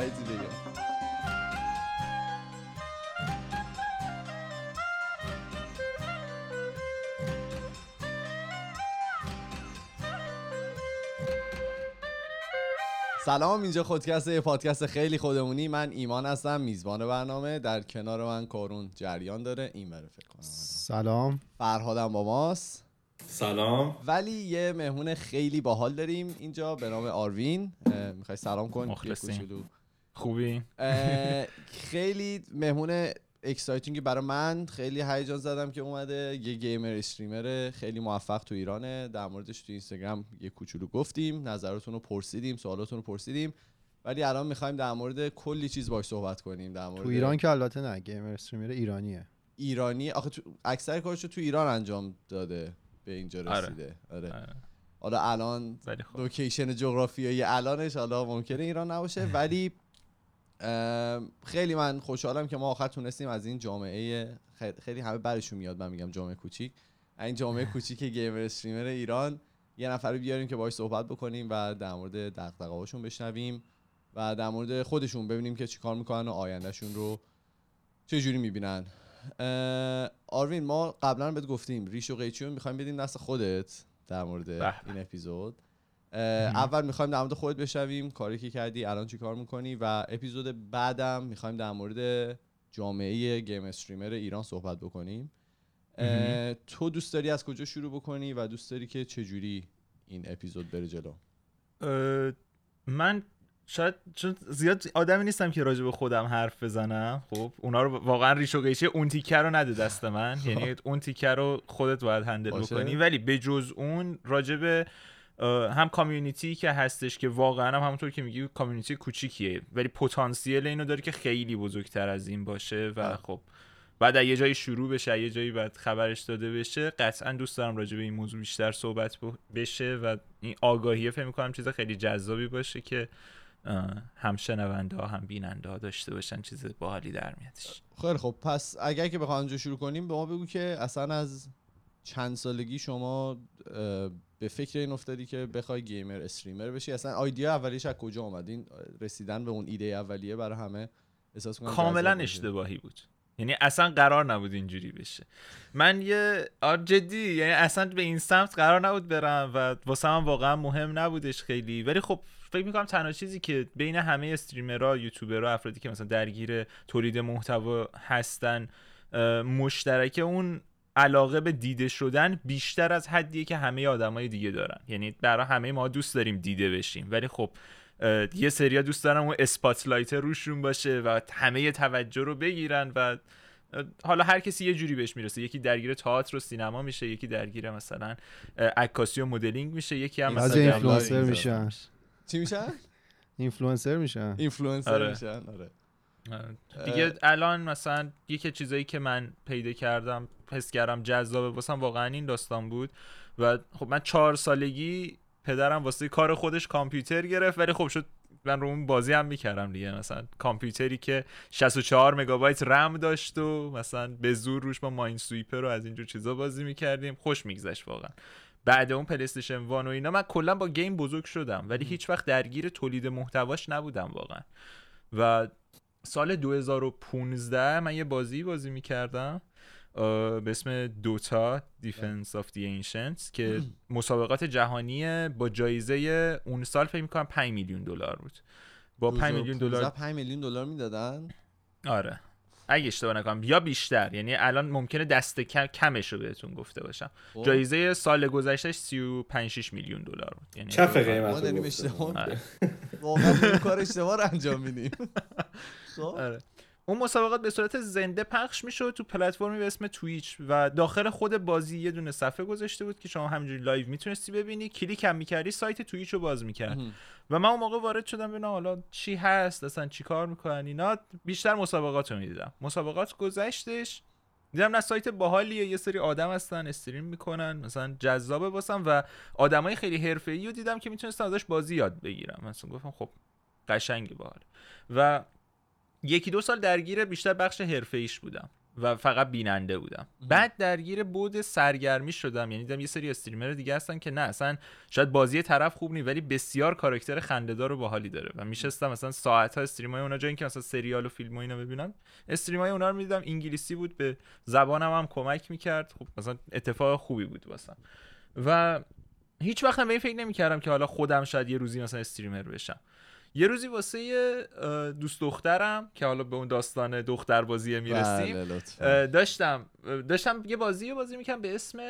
چیزی بگم. سلام، اینجا خودکست، یه پادکست خیلی خودمونی. من ایمان هستم، میزبان برنامه. در کنار من کارون جریان داره، این بره فکر کنم. سلام. فرهادم با ماست. سلام. ولی یه مهمون خیلی باحال داریم اینجا به نام آروین. میخوای سلام کن؟ مخلصیم. خوبی؟ خیلی مهمون اکسایتینگی برای من. خیلی هیجان زدم که اومده. یه گیمر استریمر خیلی موفق تو ایرانه. در موردش تو اینستاگرام یه کوچولو گفتیم، نظراتونو پرسیدیم، سوالاتونو پرسیدیم. ولی الان میخوایم در مورد کلی چیز باهاش صحبت کنیم. در مورد تو ایران که البته نه، گیمر استریمر ایرانی. آخه اکثر کارشو تو ایران انجام داده، به اینجا رسیده. آره. حالا الان لوکیشن جغرافیایی الانش حالا ممکنه ایران نباشه، ولی خیلی من خوشحالم که ما آخر تونستیم از این جامعه خیلی همه برشون میاد، من میگم جامعه کوچیک، این جامعه کوچیک گیمر استریمر ایران یه نفر رو بیاریم که باهاش صحبت بکنیم و در مورد دغدغه‌هاشون بشنویم و در مورد خودشون ببینیم که چیکار میکنن و آیندهشون رو چه جوری میبینن. آروین، ما قبلا بهت گفتیم ریش و قیچی رو میخوایم بدیم دست خودت در مورد این اپیزود. اول میخوایم در مورد خودت بشنویم، کاری که کردی، الان چی کار میکنی، و اپیزود بعدم میخوایم در مورد جامعه گیم استریمر ایران صحبت بکنیم. تو دوست داری از کجا شروع بکنی و دوست داری که چجوری این اپیزود بره جلو؟ من شاید چون زیاد آدمی نیستم که راجع به خودم حرف بزنم. خب اونا رو واقعا ریش و قیچی اون تیکه رو نده دست من، یعنی اون تیکه رو خودت باید هندل بکنی. ولی به جز اون راجع به هم کامیونیتی که هستش که واقعا هم همونطور که میگی کامیونیتی کوچیکیه ولی پتانسیل اینو داره که خیلی بزرگتر از این باشه و خب بعد یه جایی شروع بشه، یه جایی بعد خبرش داده بشه. قطعا دوست دارم راجع به این موضوع بیشتر صحبت بشه و این آگاهیه فکر می‌کنم چیز خیلی جذابی باشه که هم شنونده ها هم بیننده ها داشته باشن، چیز باحالی در میادش. خیلی خب، پس اگر که بخوام اونجا شروع کنیم، به ما بگو که اصلا از چند سالگی شما به فکر این افتادی که بخوای گیمر استریمر بشی؟ اصلا ایده اولیش از کجا اومد؟ این رسیدن به اون ایده اولیه برای همه احساس کنم کاملا اشتباهی بود، یعنی اصلا قرار نبود اینجوری بشه. من جدی یعنی اصلا به این سمت قرار نبود برم و واسه من واقعا مهم نبودش خیلی. ولی خب فکر میکنم تنها چیزی که بین همه استریمرها، یوتیوبرها، افرادی که مثلا درگیر تولید محتوا هستن مشترکه اون علاقه به دیده شدن بیشتر از حدیه که همه آدمای دیگه دارن. یعنی برای همه ما دوست داریم دیده بشیم، ولی خب یه سریا دوست دارن اون اسپاتلایت روشون باشه و همه توجه رو بگیرن و حالا هر کسی یه جوری بهش میرسه. یکی درگیر تئاتر و سینما میشه، یکی درگیر مثلا عکاسی و مدلینگ میشه، یکی هم مثلا اینفلوئنسر میشن. چی میشن؟ اینفلوئنسر میشن. آره. دیگه الان مثلا یکی چیزایی که من پیدا کردم حس کردم جذابه واسم واقعا این داستان بود. و خب من 4 سالگی پدرم واسه کار خودش کامپیوتر گرفت، ولی خب شد من رو اون بازی هم میکردم دیگه. مثلا کامپیوتری که 64 مگابایت رم داشت و مثلا به زور روش با ماین سویپر رو از اینجور چیزا بازی میکردیم، خوش میگذشت واقعا. بعد اون پلی استیشن 1 و اینا من کلا با گیم بزرگ شدم، ولی هیچ وقت درگیر تولید محتواش نبودم واقعا. و سال 2015 من یه بازی میکردم به اسم دوتا دیفنس آف دی اینشنتس که مسابقات جهانی با جایزه اون سال فکر میکنم 5 میلیون دلار بود. با 5 میلیون دلار 5 میلیون دلار میدادن. آره اگه اشتباه نکنم یا بیشتر، یعنی الان ممکنه دست کمش رو بهتون گفته باشم. جایزه سال گذشتهش 35-6 میلیون دلار بود. یعنی چه قیمت ما داریم اشتباه واقعا کار اشتباه رو انجام میدیم. آره اون مسابقات به صورت زنده پخش میشد تو پلتفرمی به اسم تویچ و داخل خود بازی یه دونه صفحه گذاشته بود که شما همینجوری لایو میتونستی ببینی. کلیک هم میکردی سایت تویچ رو باز میکرد و من اون موقع وارد شدم ببینم حالا چی هست، اصلا چی کار میکنن اینا. بیشتر مسابقات رو میدیدم. مسابقات گذشتش دیدم نه سایت باحالیه، یه سری آدم هستن استریم میکنن، مثلا جذابه واسم و آدمای خیلی حرفه‌ای رو دیدم که میتونستن ازش بازی یاد بگیرم. مثلا گفتم خب قشنگه باحال. و 1-2 سال درگیر بیشتر بخش حرفه‌ایش بودم و فقط بیننده بودم. بعد درگیر بود سرگرمی شدم، یعنی دیدم یه سری استریمر دیگه هستن که نه اصلا شاید بازی طرف خوب نی ولی بسیار کاراکتر خنده‌دار و باحالی داره و میشستم مثلا ساعت‌ها استریمای اونا، جای اینکه مثلا سریال و فیلم و اینا ببینم استریمای اونا رو می‌دیدم. انگلیسی بود، به زبانم هم کمک می‌کرد. خب مثلا اتفاق خوبی بود واسم و هیچ وقت به این فکر نمی‌کردم که حالا خودم شاید یه روزی مثلا استریمر بشم. یه روزی واسه دوست دخترم که حالا به اون داستان دختر بازی میرسیم داشتم یه بازی میکنم به اسم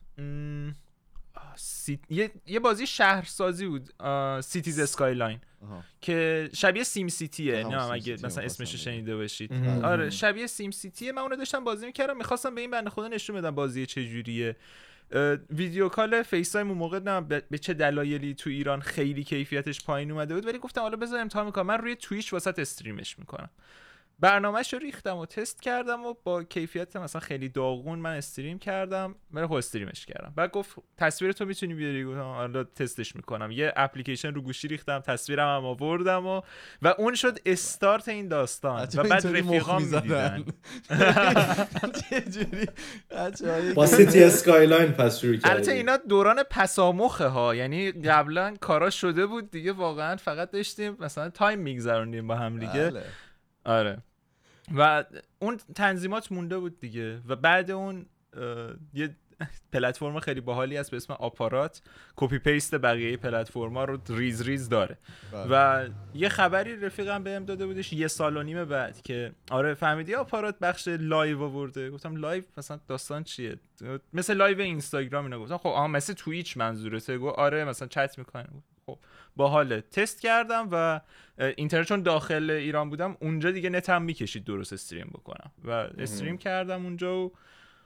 یه بازی شهرسازی بود، سیتیز اسکایلاین که شبیه سیم سیتیه. نه اگه مثلا اسمش شنیده باشید. آره شبیه سیم سیتیه. من اونو داشتم بازی میکردم، میخواستم به این بنده خدا نشون بدم بازی چجوریه. ویدیو کال فیس تایم اون موقع نه به چه دلایلی تو ایران خیلی کیفیتش پایین اومده بود، ولی گفتم حالا بذار امتحان میکنم. من روی تویچ واسط استریمش میکنم. برنامه‌شو ریختم و تست کردم و با کیفیت مثلا خیلی داغون من استریم کردم. من خود استریمش کردم. بعد گفت تصویرتو میتونی بیاری؟ گفتم حالا تستش میکنم. یه اپلیکیشن رو گوشی ریختم، تصویرم هم آوردم و اون شد استارت این داستان. و بعد رفیقام میدیدن چجوری با سیتی اسکایلاین پس شروع کردیم. البته اینا دوران پسامخه ها، یعنی قبلا کارا شده بود دیگه، واقعا فقط داشتیم مثلا تایم میگذروندیم با هم دیگه. آره و اون تنظیمات مونده بود دیگه. و بعد اون یه پلتفرم خیلی باحالی هست به اسم آپارات، کپی پیست بقیه پلتفرما رو ریز داره. و یه خبری رفیقم بهم داده بودش 1.5 سال بعد که آره فهمیدی آپارات بخش لایو آورده. گفتم لایو مثلا داستان چیه؟ مثل لایو اینستاگرام اینا. گفتم خب مثل توییچ منظورته؟ گفت آره مثلا چت میکنن. خب باحاله. تست کردم و اینترنت چون داخل ایران بودم اونجا دیگه نتم میکشید درست استریم بکنم و استریم کردم اونجا و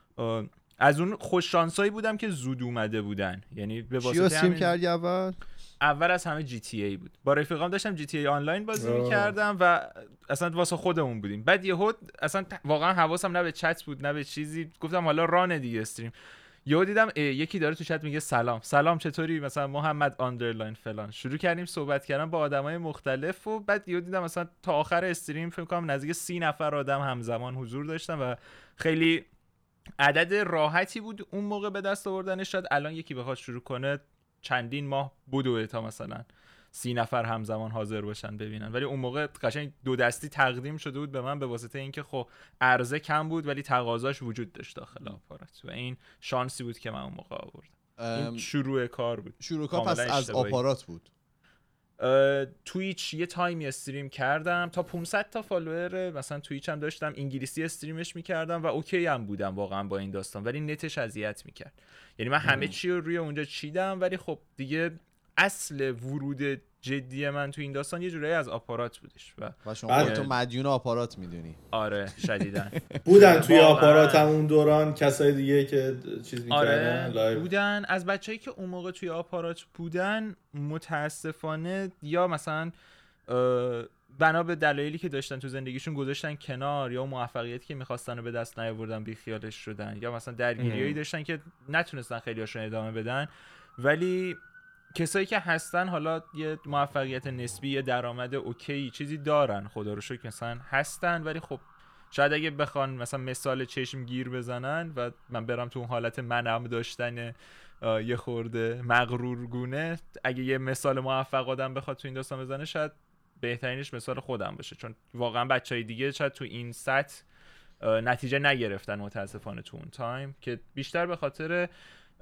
از اون خوش شانسایی بودم که زود اومده بودن. یعنی به واسطه استریم کردی اول از همه جی تی ای بود. با رفیقام داشتم جی تی ای آنلاین بازی می‌کردم و اصلا واسه خودمون بودیم. بعد یهو اصلا واقعا حواسم نه به چت بود نه به چیزی، گفتم حالا ران دیگه استریم. یهو دیدم یکی داره تو چت میگه سلام چطوری، مثلا محمد آندرلاین فلان. شروع کردیم صحبت کردن با آدمای مختلف و بعد یهو دیدم مثلا تا آخر استریم فکر کنم نزدیک 30 نفر آدم همزمان حضور داشتن و خیلی عدد راحتی بود اون موقع به دست آوردنش. شاید الان یکی بخواد شروع کنه چندین ماه بوده تا مثلا 30 نفر همزمان حاضر باشن ببینن، ولی اون موقع قشنگ 2 دستی تقدیم شده بود به من به واسطه اینکه خب عرضه کم بود ولی تقاضاش وجود داشت داخل آپارات و این شانسی بود که من اون موقع آوردم. این شروع کار بود. شروع کار پس از آپارات بود. تویچ یه تایمی استریم کردم تا 500 تا فالوور مثلا تویچ هم داشتم، انگلیسی استریمش میکردم و اوکی هم بودم واقعا با این داستان، ولی نتش اذیت میکرد. یعنی من همه چی رو روی اونجا چیدم ولی خب دیگه اصل ورود جدی من تو این داستان یه جورایی از آپارات بودش و شما تو مدیون آپارات میدونی. آره شدیداً بودن توی آپارات هم اون دوران کسای دیگه که چیز می‌کردن. آره لایو بودن. از بچه‌ای که اون موقع توی آپارات بودن متاسفانه یا مثلا بنا به دلایلی که داشتن تو زندگیشون گذاشتن کنار، یا موفقیتی که می‌خواستن رو به دست نیاوردن بی خیالش شدن، یا مثلا درگیریایی داشتن که نتونستن خیلی هاشون ادامه بدن. ولی کسایی که هستن حالا یه موفقیت نسبی، یه درآمد اوکی چیزی دارن خدا رو شکر مثلا هستن، ولی خب شاید اگه بخوان مثلا مثال چشم گیر بزنن و من برم تو اون حالت منم داشتن یه خورده مغرورگونه، اگه یه مثال موفق آدم بخواد تو این داستان بزنه شاید بهترینش مثال خودم باشه، چون واقعا بچهای دیگه شاید تو این سطح نتیجه نگرفتن متاسفانه تو اون تایم، که بیشتر به خاطر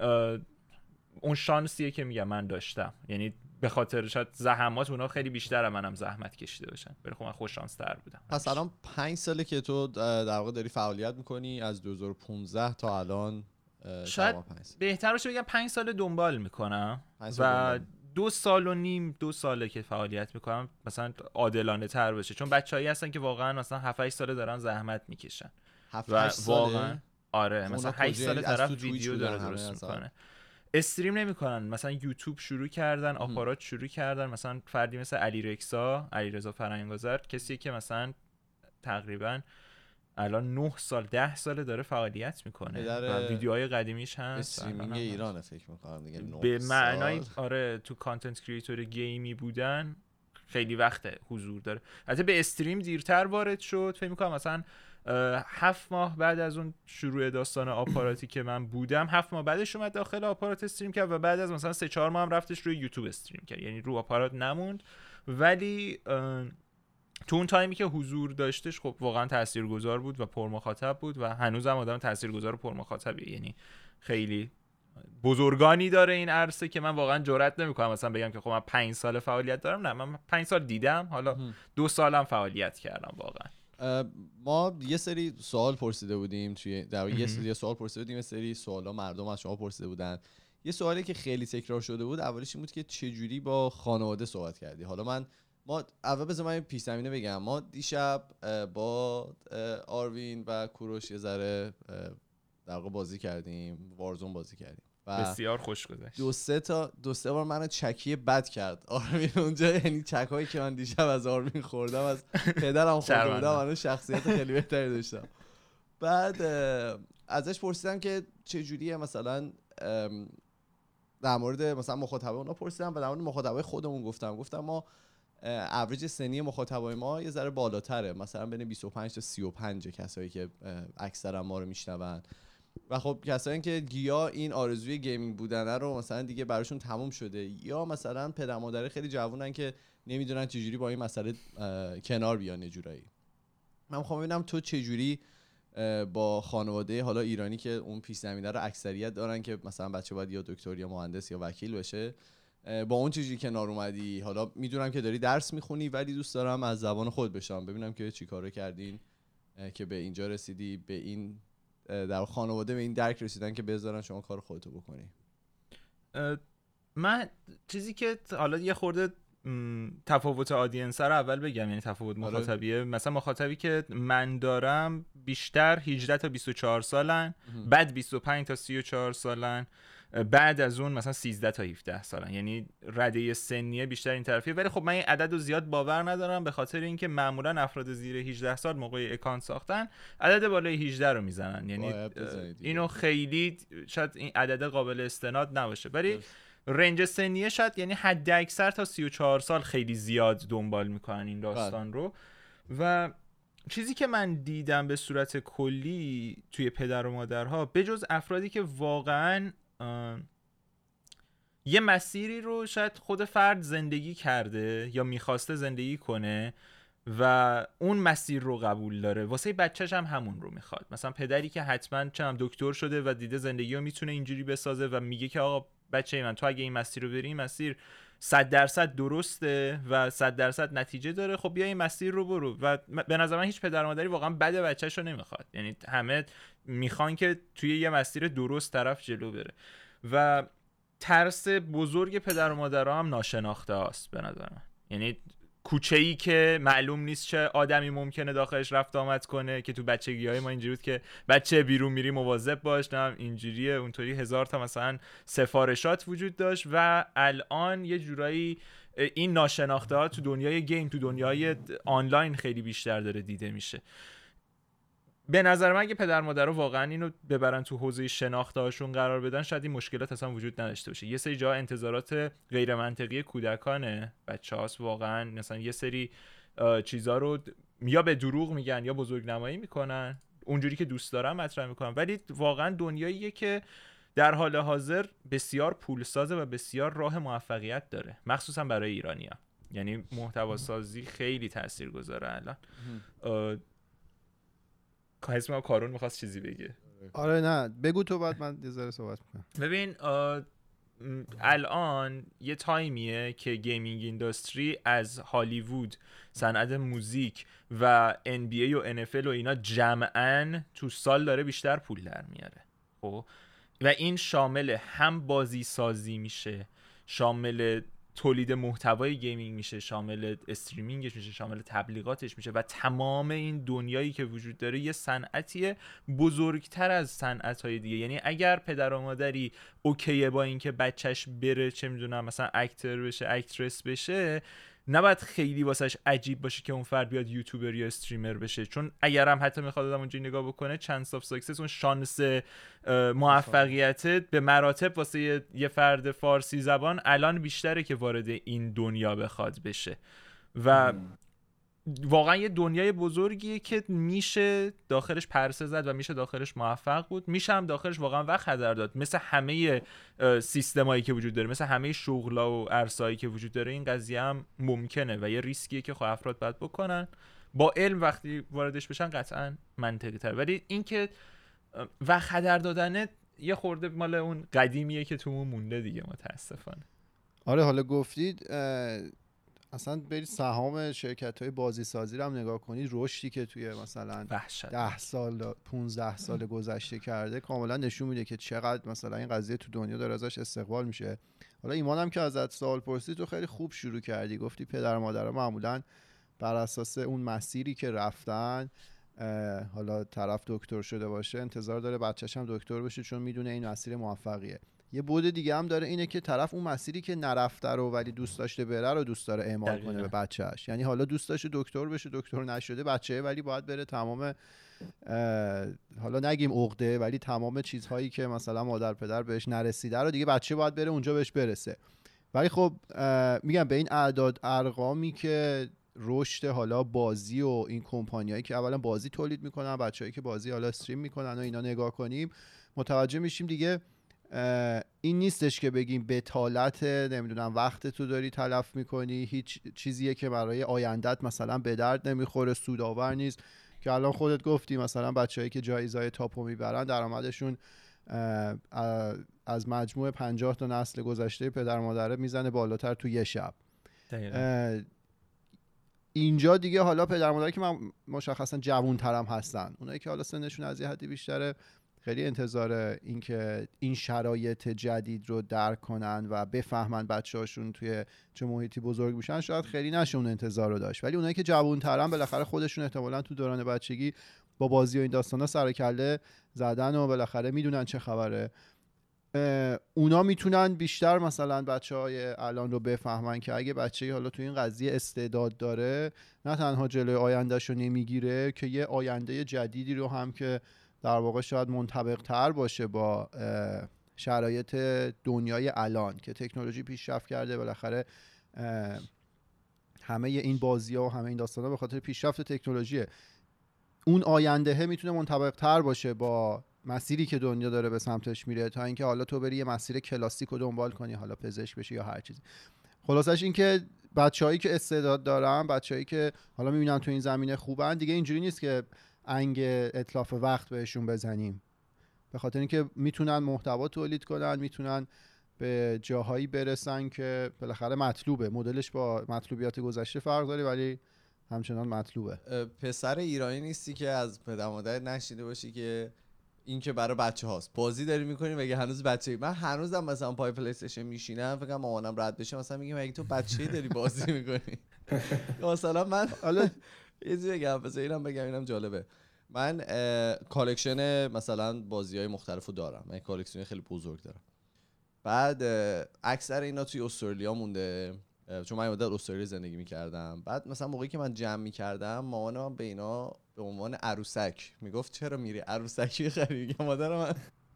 اون شانسیه که میگم من داشتم. یعنی به خاطر شاید زحمات اونا خیلی بیشتره منم زحمت کشیده باشن، ولی خب من خوش شانس تر بودم. پس الان 5 ساله که تو در واقع داری فعالیت میکنی، از 2015 تا الان. شاید بهتر باشه بگم 5 سال دنبال میکنم و 2.5 ساله که فعالیت میکنم مثلا عادلانه تر باشه، چون بچه‌ای هستن که واقعا مثلا 7-8 ساله دارن زحمت میکشن و واقعا آره مثلا 8 سال طرف ویدیو داره درست میکنه، استریم نمیکنن. مثلا یوتیوب شروع کردن، آپارات شروع کردن. مثلا فردی مثل علیرضا فرنگ‌آذر کسی که مثلا تقریبا الان 9 سال 10 ساله داره فعالیت میکنه و ویدیوهای قدیمیش هست. استریمینگ ایرانه فکر میکنم دیگه 9 به معنای آره تو کانتنت کریئتور گیمی بودن خیلی وقت حضور داره. البته به استریم دیرتر وارد شد، فکر میکنم مثلا 7 ماه بعد از اون شروع داستان آپاراتی که من بودم 7 ماه بعدش اومد داخل آپارات استریم کرد و بعد از مثلا 3-4 ماه هم رفتش روی یوتیوب استریم کرد، یعنی رو آپارات نموند. ولی تو اون تایمی که حضور داشتش خب واقعا تاثیرگذار بود و پرمخاطب بود و هنوزم آدم تاثیرگذار و پرمخاطبیه، یعنی خیلی بزرگانی داره این عرصه که من واقعا جرئت نمیکنم مثلا بگم که خب من 5 سال فعالیت دارم. نه، من 5 سال دیدم، حالا 2 سالم فعالیت کردم واقعا. ما یه سری سوال پرسیده بودیم توی در یه سوال پرسیده بودیم، یه سری سوالا مردم از شما پرسیده بودن. یه سوالی که خیلی تکرار شده بود اولش این بود که چه جوری با خانواده صحبت کردی. حالا ما اول بذار من پیش زمینه بگم. ما دیشب با آروین و کوروش یه ذره در واقع بازی کردیم، وارزون بازی کردیم و بسیار خوش گذشت. دو سه بار منو چکی بد کرد آروین اونجا، یعنی چکایی که من دیشب از آروین خوردم از پدرم خورده بودم، من شخصیت خیلی بهتری داشتم. بعد ازش پرسیدم که چه جوریه مثلا در مورد مثلا مخاطبه اونا پرسیدم و در مورد مخاطبه خودمون گفتم ما اوریج سنی مخاطبای ما یه ذره بالاتره، مثلا بین 25 تا 35 کسایی که اکثرا ما رو میشنون و خب کسایی که گیا این آرزوی گیمینگ بودنه رو مثلا دیگه براشون تموم شده، یا مثلا پدر مادر خیلی جوونن که نمیدونن چجوری با این مسئله کنار بیان. یه جورایی من میخوام ببینم تو چجوری با خانواده حالا ایرانی که اون پیش زمینه رو اکثریت دارن که مثلا بچه باید یا دکتر یا مهندس یا وکیل بشه، با اون چجوری کنار اومدی؟ حالا میدونم که داری درس میخونی ولی دوست دارم از زبان خود بشم ببینم که چی کارو کردین که به اینجا رسیدی، به این در خانواده به این درک رسیدن که بذارن شما کار خودتو بکنی. من چیزی که حالا یه خورده تفاوت آدینس رو اول بگم، یعنی تفاوت مخاطبیه. مثلا مخاطبی که من دارم بیشتر 18 تا 24 سالن، بعد 25 تا 34 سالن، بعد از اون مثلا 13 تا 17 سالن، یعنی رده سنیه بیشتر این طرفیه. ولی خب من این عدد رو زیاد باور ندارم به خاطر اینکه معمولا افراد زیر 18 سال موقع اکانت ساختن عدد بالای 18 رو میزنن، یعنی اینو خیلی شاید این عدد قابل استناد نباشه، ولی رنج سنیه شاید یعنی حد اکثر تا 34 سال خیلی زیاد دنبال میکنن این داستان رو. و چیزی که من دیدم به صورت کلی توی پدر و مادرها، بجز افرادی که واقعاً یه مسیری رو شاید خود فرد زندگی کرده یا میخواسته زندگی کنه و اون مسیر رو قبول داره، واسه بچه‌ش هم همون رو میخواد. مثلا پدری که حتما دکتر شده و دیده زندگی رو میتونه اینجوری بسازه و میگه که آقا بچه من تو اگه این مسیر رو بری، این مسیر 100% درسته و 100% نتیجه داره، خب بیا این مسیر رو برو. و به نظر من هیچ پدر و مادری واقعا بد بچه‌شو نمیخواد، یعنی همه میخوان که توی یه مسیر درست طرف جلو بره. و ترس بزرگ پدر و مادرها هم ناشناخته است به نظر من، یعنی کوچه‌ای که معلوم نیست چه آدمی ممکنه داخلش رفت آمد کنه، که تو بچگی‌های ما اینجوری بود که بچه بیرون میری مواظب باش، نه اینجوریه اونطوری، 1000 تا مثلا سفارشات وجود داشت. و الان یه جورایی این ناشناخته ها تو دنیای گیم، تو دنیای آنلاین خیلی بیشتر داره دیده میشه. به نظر من اگه پدر مادرها واقعا اینو ببرن تو حوزه شناخته هاشون قرار بدن، شاید این مشکلات اصلا وجود نداشته باشه. یه سری جا انتظارات غیر منطقی کودکانه بچه‌هاست واقعا، مثلا یه سری چیزا رو یا به دروغ میگن یا بزرگنمایی میکنن، اونجوری که دوست دارن مطرح میکنن، ولی واقعا دنیاییه که در حال حاضر بسیار پولسازه و بسیار راه موفقیت داره، مخصوصا برای ایرانی‌ها. یعنی محتوا سازی خیلی تاثیرگذاره الان. اسمم کارون میخواست چیزی بگه. آره نه بگو تو، بعد من یه ذره صحبت میکنم. ببین الان یه تایمیه که گیمینگ اینداستری از هالیوود، صنعت موزیک و NBA و NFL و اینا جمعاً تو سال داره بیشتر پول در میاره. خب و این شامل هم بازی سازی میشه، شامل تولید محتوای گیمینگ میشه، شامل استریمینگش میشه، شامل تبلیغاتش میشه و تمام این دنیایی که وجود داره یه صنعتیه بزرگتر از صنعت‌های دیگه. یعنی اگر پدر و مادری اوکیه با اینکه بچهش بره چه میدونم مثلا اکتر بشه، اکترس بشه، نباید خیلی واسش عجیب باشه که اون فرد بیاد یوتیوبر یا استریمر بشه، چون اگر هم حتی میخواد آدم اونجوری نگاه بکنه، چانس اف ساکسس، اون شانس موفقیت به مراتب واسه یه فرد فارسی زبان الان بیشتره که وارد این دنیا بخواد بشه. و واقعا یه دنیای بزرگیه که میشه داخلش پرسه زد و میشه داخلش موفق بود، میشه هم داخلش واقعا وقت هدر داد، مثل همه سیستمایی که وجود داره، مثل همه شغلا و ارزایی که وجود داره. این قضیه هم ممکنه و یه ریسکیه که خب افراد باید بکنن. با علم وقتی واردش بشن قطعا منطقی تر، ولی این که وقت هدر دادنه یه خورده مال اون قدیمیه که تومون مونده دیگه متاسفانه. آره حالا گفتید اصلا برید سهام شرکت‌های بازی سازی رو هم نگاه کنید، رشدی که توی مثلا 10 سال 15 سال گذشته کرده کاملا نشون میده که چقدر مثلا این قضیه تو دنیا داره ازش استقبال میشه. حالا ایمان هم که ازت سوال پرسید تو خیلی خوب شروع کردی، گفتی پدر مادرها معمولا بر اساس اون مسیری که رفتن، حالا طرف دکتر شده باشه انتظار داره بچه‌ش هم دکتر بشه چون میدونه این مسیر موفقیه. یه بود دیگه هم داره اینه که طرف اون مسیری که نرفته رو ولی دوست داشته بره رو دوست داره اعمال کنه به بچه‌اش. یعنی حالا دوست داشته دکتر بشه، دکتر نشده بچه‌ه، ولی باید بره تمام حالا نگیم عقده ولی تمام چیزهایی که مثلا مادر پدر بهش نرسیده رو دیگه بچه باید بره اونجا بهش برسه. ولی خب میگم به این اعداد ارقامی که رشد حالا بازی و این کمپانیایی که اولا بازی تولید میکنن، بچه‌ای که بازی حالا استریم میکنن و اینا نگاه کنیم، متوجه میشیم دیگه این نیستش که بگیم بتالت نمیدونم وقت تو داری تلف میکنی، هیچ چیزیه که برای آیندت مثلا به درد نمیخوره، سودآور نیست. که الان خودت گفتی مثلا بچه‌ای که جایزه‌های تاپو میبرن درآمدشون از مجموع 50 تا نسل گذشته پدر مادره میزنه بالاتر تو یه شب. اینجا دیگه حالا پدر مادری که مشخصا جوان‌ترم هستن، اونایی که حالا سنشون از یه حدی بیشتره، خیلی انتظار این که این شرایط جدید رو درک کنن و بفهمن بچه‌هاشون توی چه محیطی بزرگ میشن شاید خیلی نشه اون انتظار رو داشت. ولی اونایی که جوان‌ترن بالاخره خودشون احتمالاً تو دوران بچگی با بازی و این داستانا سر کله زدن و بالاخره میدونن چه خبره. اونا میتونن بیشتر مثلا بچه‌های الان رو بفهمن که اگه بچه‌ای حالا تو این قضیه استعداد داره، نه تنها جلوی آیندهشو نمیگیره که یه آینده جدیدی رو هم که در واقع شاید منطبق تر باشه با شرایط دنیای الان که تکنولوژی پیشرفت کرده. بالاخره همه این بازی‌ها و همه این داستانا به خاطر پیشرفت تکنولوژیه. اون آینده میتونه منطبق تر باشه با مسیری که دنیا داره به سمتش میره، تا اینکه حالا تو بری یه مسیر کلاسیک رو دنبال کنی، حالا پزشک بشی یا هر چیزی. خلاصش این که بچه‌هایی که استعداد دارن، بچه‌هایی که حالا میبینن تو این زمینه خوبن، دیگه اینجوری نیست که انگ اتلاف وقت بهشون بزنیم، به خاطر اینکه میتونن محتوا تولید کنن، میتونن به جاهایی برسن که بالاخره مطلوبه. مدلش با مطلوبیات گذشته فرق داره ولی همچنان مطلوبه. پسر ایرانی نیستی که از پدر مادر نشیده باشی که این که برای بچه هاست بازی داری میکنی مگه هنوز بچه‌ای؟ من هنوزم مثلا پای پلی استیشن میشینم، فکر کنم مامانم رد بشه مثلا میگه مگه تو بچه‌ای داری بازی میکنی؟ مثلا من حالا یه چیزی بگم، بذار اینم بگم، اینم جالبه. من کالکشن مثلا بازی‌های مختلفو دارم، من کالکشن خیلی بزرگ دارم. بعد اکثر اینا توی استرالیا مونده چون من مدت استرالیا زندگی میکردم. بعد مثلا موقعی که من جمع میکردم مامانم به اینا به عنوان عروسک میگفت چرا میری عروسک میخری؟ میگم مادر من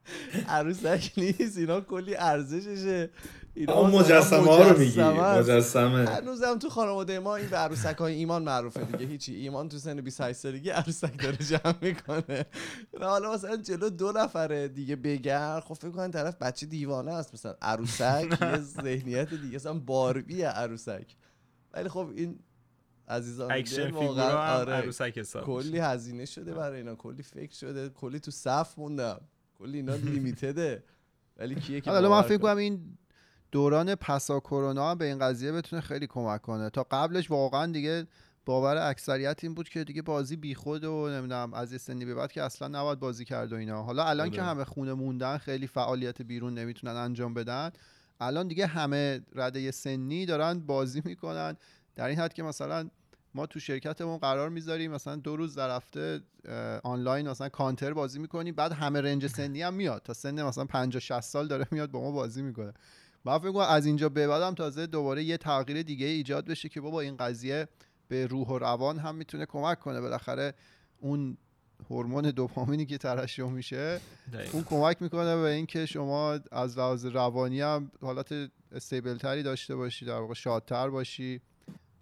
عروسک نیست، اینا کلی ارزششه، اینا مجسمه ها رو میگی. مجسمه هنوزم تو خانواده ما این به عروسک های ایمان معروفه دیگه. هیچی، ایمان تو سن 28 سالگی عروسک داره جمع میکنه. حالا مثلا جلو 2 نفر دیگه بگر خب فکر کنن طرف بچه دیوانه است، مثلا عروسک یه ذهنیت دیگه، مثلا باربیه عروسک. ولی خب این عزیزان اکشن فیگورا هم عروسک حساب کلی هزینه شده برای اینا، کلی فکر شده، کلی تو صف موندم، کلی اینا لیمیتده. ولی کیه که حالا من فکر کنم این دوران پسا کرونا به این قضیه بتونه خیلی کمک کنه. تا قبلش واقعا دیگه باور اکثریت این بود که دیگه بازی بیخود و نمیدونم از یه سنی به بعد که اصلا نباید بازی کرد و اینا. حالا الان که همه خونه موندن، خیلی فعالیت بیرون نمیتونن انجام بدن، الان دیگه همه رده سنی دارن بازی میکنن، در این حد که مثلا ما تو شرکتمون قرار میذاریم مثلا 2 روز در هفته آنلاین مثلا کانتر بازی میکنیم، بعد همه رنج سنی هم میاد، تا سن مثلا 50-60 سال داره میاد با ما بازی میکنه. من فکر کنم از اینجا به بعدم تازه دوباره یه تغییر دیگه ایجاد بشه که بابا این قضیه به روح و روان هم میتونه کمک کنه. بالاخره اون هورمون دوپامینی که ترشح میشه اون کمک میکنه به اینکه شما از لحاظ روانی هم حالت استیبل تری داشته باشی، در واقع شادتر باشی.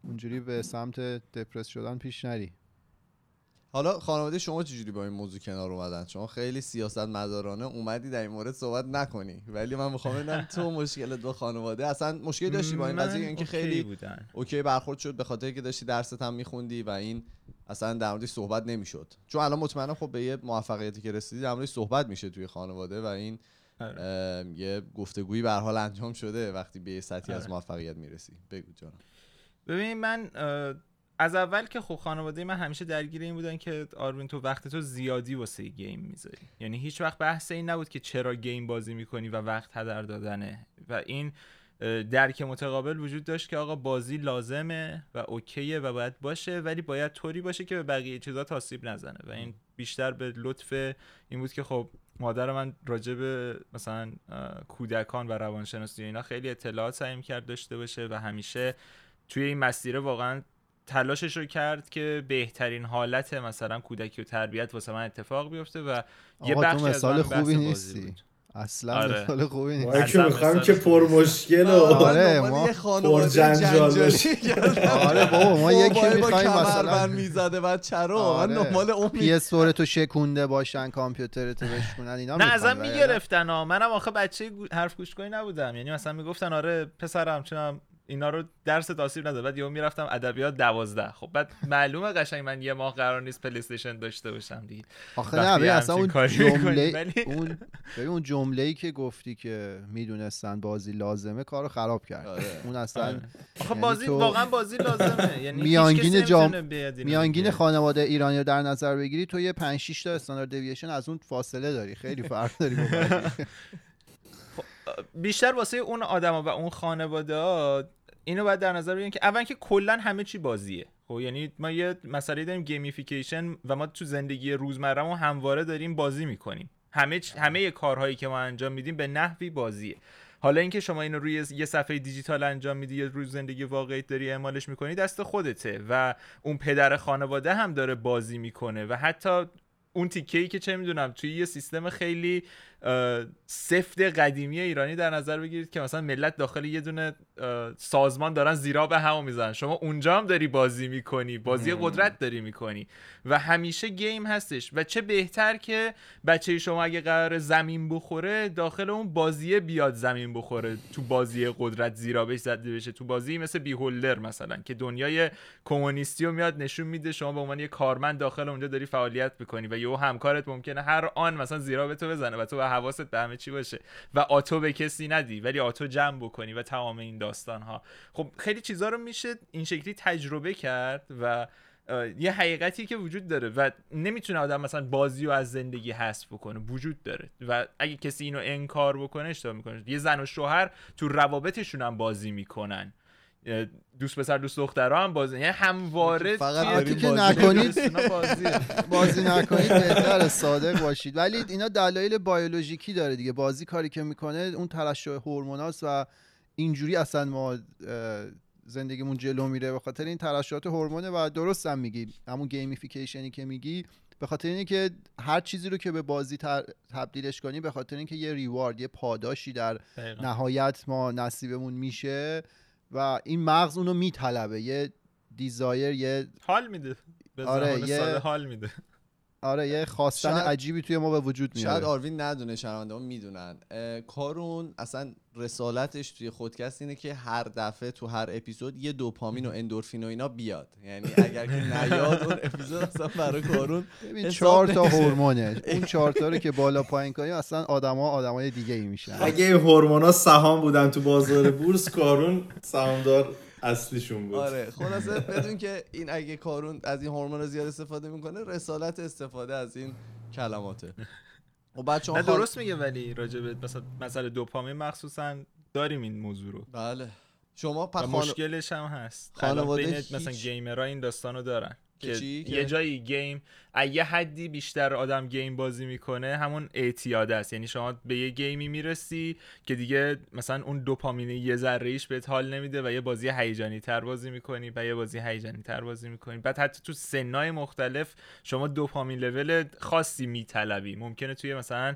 اونجوری به سمت دپرس شدن پیش نری. حالا خانواده شما چجوری با این موضوع کنار اومدن؟ شما خیلی سیاستمدارانه اومدی در این مورد صحبت نکنی، ولی من میخوام بدونم تو مشکلت با خانواده اصلا مشکلی داشتی با این قضیه؟ اینکه خیلی بودن. اوکی برخورد شد به خاطر که داشتی درست هم میخوندی و این اصلا در موردش صحبت نمیشد؟ چون الان مطمئنم خب به یه موفقیتی که رسیدی در موردش صحبت میشه توی خانواده و این یه گفتگویی به هر حال انجام شده وقتی به یه سطحی از موفقیت میرسی. بگو جانم. ببین من از اول که خب خانواده من همیشه درگیر این بودن که آروین تو وقت تو زیادی واسه گیم میذاری، یعنی هیچ وقت بحث این نبود که چرا گیم بازی میکنی و وقت هدر دادنه، و این درک متقابل وجود داشت که آقا بازی لازمه و اوکیه و باید باشه، ولی باید طوری باشه که به بقیه چیزا آسیب نزنه. و این بیشتر به لطف این بود که خب مادر من راجع به مثلا کودکان و روانشناسی اینا خیلی اطلاعات سعی می‌کرد داشته باشه و همیشه توی این مسیر واقعا تلاشش رو کرد که بهترین حالت مثلا کودکی و تربیت واسه من اتفاق بیفته و یه بخشی از من خوبی نیستی اصلا. آره. مثال خوبی نیست. ما که میخوایم که پر مشکل و آره ما پر جنجال آره بابا ما یکی میخوایم مثلا میزده بعد چرا من دنبال اون PS4 تو شکونده باشن، کامپیوترتو بشکنن، اینا نه ازم میگرفتن ها. منم آخه بچه حرف گوش کنی نبودم، یعنی مثلا میگفتن آره پسرم چونم اینا رو درس تاثیر نداره، بعد یهو میرفتم ادبیات 12. خب بعد معلومه قشنگ من یه ماه قرار نیست پلی استیشن داشته باشم دیگه. آخه نه ببین اصلا اون جمله اون جمله‌ای که گفتی که میدونستن بازی لازمه کارو خراب کرد. اون اصلا آخه بازی واقعا بازی لازمه، یعنی میانگین خانواده ایرانی رو در نظر بگیری تو یه 5 6 تا استاندارد دیوییشن از اون فاصله داری، خیلی فرق داری با بقیه. بیشتر واسه اون آدما و اون خانواده‌ها اینو باید در نظر بگیریم که اول که کلا همه چی بازیه. خب یعنی ما یه مسئله داریم گیمیفیکیشن و ما تو زندگی روزمره‌مون همواره داریم بازی میکنیم. همه کارهایی که ما انجام میدیم به نحوی بازیه. حالا اینکه شما اینو روی یه صفحه دیجیتال انجام میدی یا روی زندگی واقعی داری اعمالش میکنی دست خودته، و اون پدر خانواده هم داره بازی میکنه و حتی اون تیکه‌ای که چه میدونم توی یه سیستم خیلی سفت قدیمی ایرانی در نظر بگیرید که مثلا ملت داخل یه دونه سازمان دارن زیرا به هم میزنن، شما اونجا هم داری بازی میکنی، بازی قدرت داری میکنی و همیشه گیم هستش. و چه بهتر که بچه شما اگه قرار زمین بخوره داخل اون بازیه بیاد زمین بخوره، تو بازی قدرت زیرا بهش زده بشه، تو بازی مثل بیهولدر مثلا که دنیای کمونیستی رو میاد نشون میده، شما به عنوان یه کارمند داخل اونجا داری فعالیت میکنی و یهو همکارت ممکنه هر آن مثلا زیرا به تو بزنه و تو حواست به همه چی باشه و آتو به کسی ندی ولی آتو جمع بکنی و تمام این داستان ها. خب خیلی چیزا رو میشه این شکلی تجربه کرد و یه حقیقتی که وجود داره و نمیتونه آدم مثلا بازی رو از زندگی حذف بکنه، وجود داره و اگه کسی اینو انکار بکنه اشتباه میکنه. یه زن و شوهر تو روابطشون هم بازی میکنن، دوست پسر دوست دخترها هم بازی، یعنی همواره فقط که نکنید بازی نکنید بهتره صادق باشید. ولی اینا دلایل بیولوژیکی داره دیگه. بازی کاری که میکنه اون ترشح هورموناست و اینجوری اصلا ما زندگیمون جلو میره به خاطر این ترشحات هورمونه. و درست هم میگی، همون گیمیفیکیشنی که میگی به خاطر اینه که هر چیزی رو که به بازی تبدیلش کنی به خاطر اینکه یه ریوارد، یه پاداشی در نهایت ما نصیبمون میشه و این مغز اونو میطلبه، یه دیزایر، یه حال میده. آره یه حال میده. آره یه خواستن عجیبی توی ما به وجود میاد. شاید آروین ندونه، شنونده‌ها میدونن. کارون اصلا رسالتش توی خودکست اینه که هر دفعه تو هر اپیزود یه دوپامین و اندورفین و اینا بیاد، یعنی اگر که نیاد اون اپیزود اصلا برای کارون ببین 4 تا هورمونه، اون 4 تا رو که بالا پایین کنی اصلا آدمای دیگه ای میشن. اگه این هورمونا سهام بودن تو بازار بورس کارون سهامدار اصلیشون بود. آره خلاصه بدون که این اگه کارون از این هورمون زیاد استفاده میکنه، رسالت استفاده از این کلماته. و بچه‌ها نه درست میگه، ولی راجع به مثلا دوپامین مخصوصا داریم این موضوع رو. بله شما مشکلش هم هست. خانواده مثلا گیمرها این داستانو دارن که یه جایی گیم یه حدی بیشتر آدم گیم بازی میکنه همون اعتیاد است. یعنی شما به یه گیمی میرسی که دیگه مثلا اون دوپامین یه ذره ایش بهت حال نمیده و یه بازی هیجانی تر بازی میکنی و یه بازی هیجانی تر بازی میکنی. بعد حتی تو سنای مختلف شما دوپامین لول خاصی میطلبی. ممکنه توی مثلا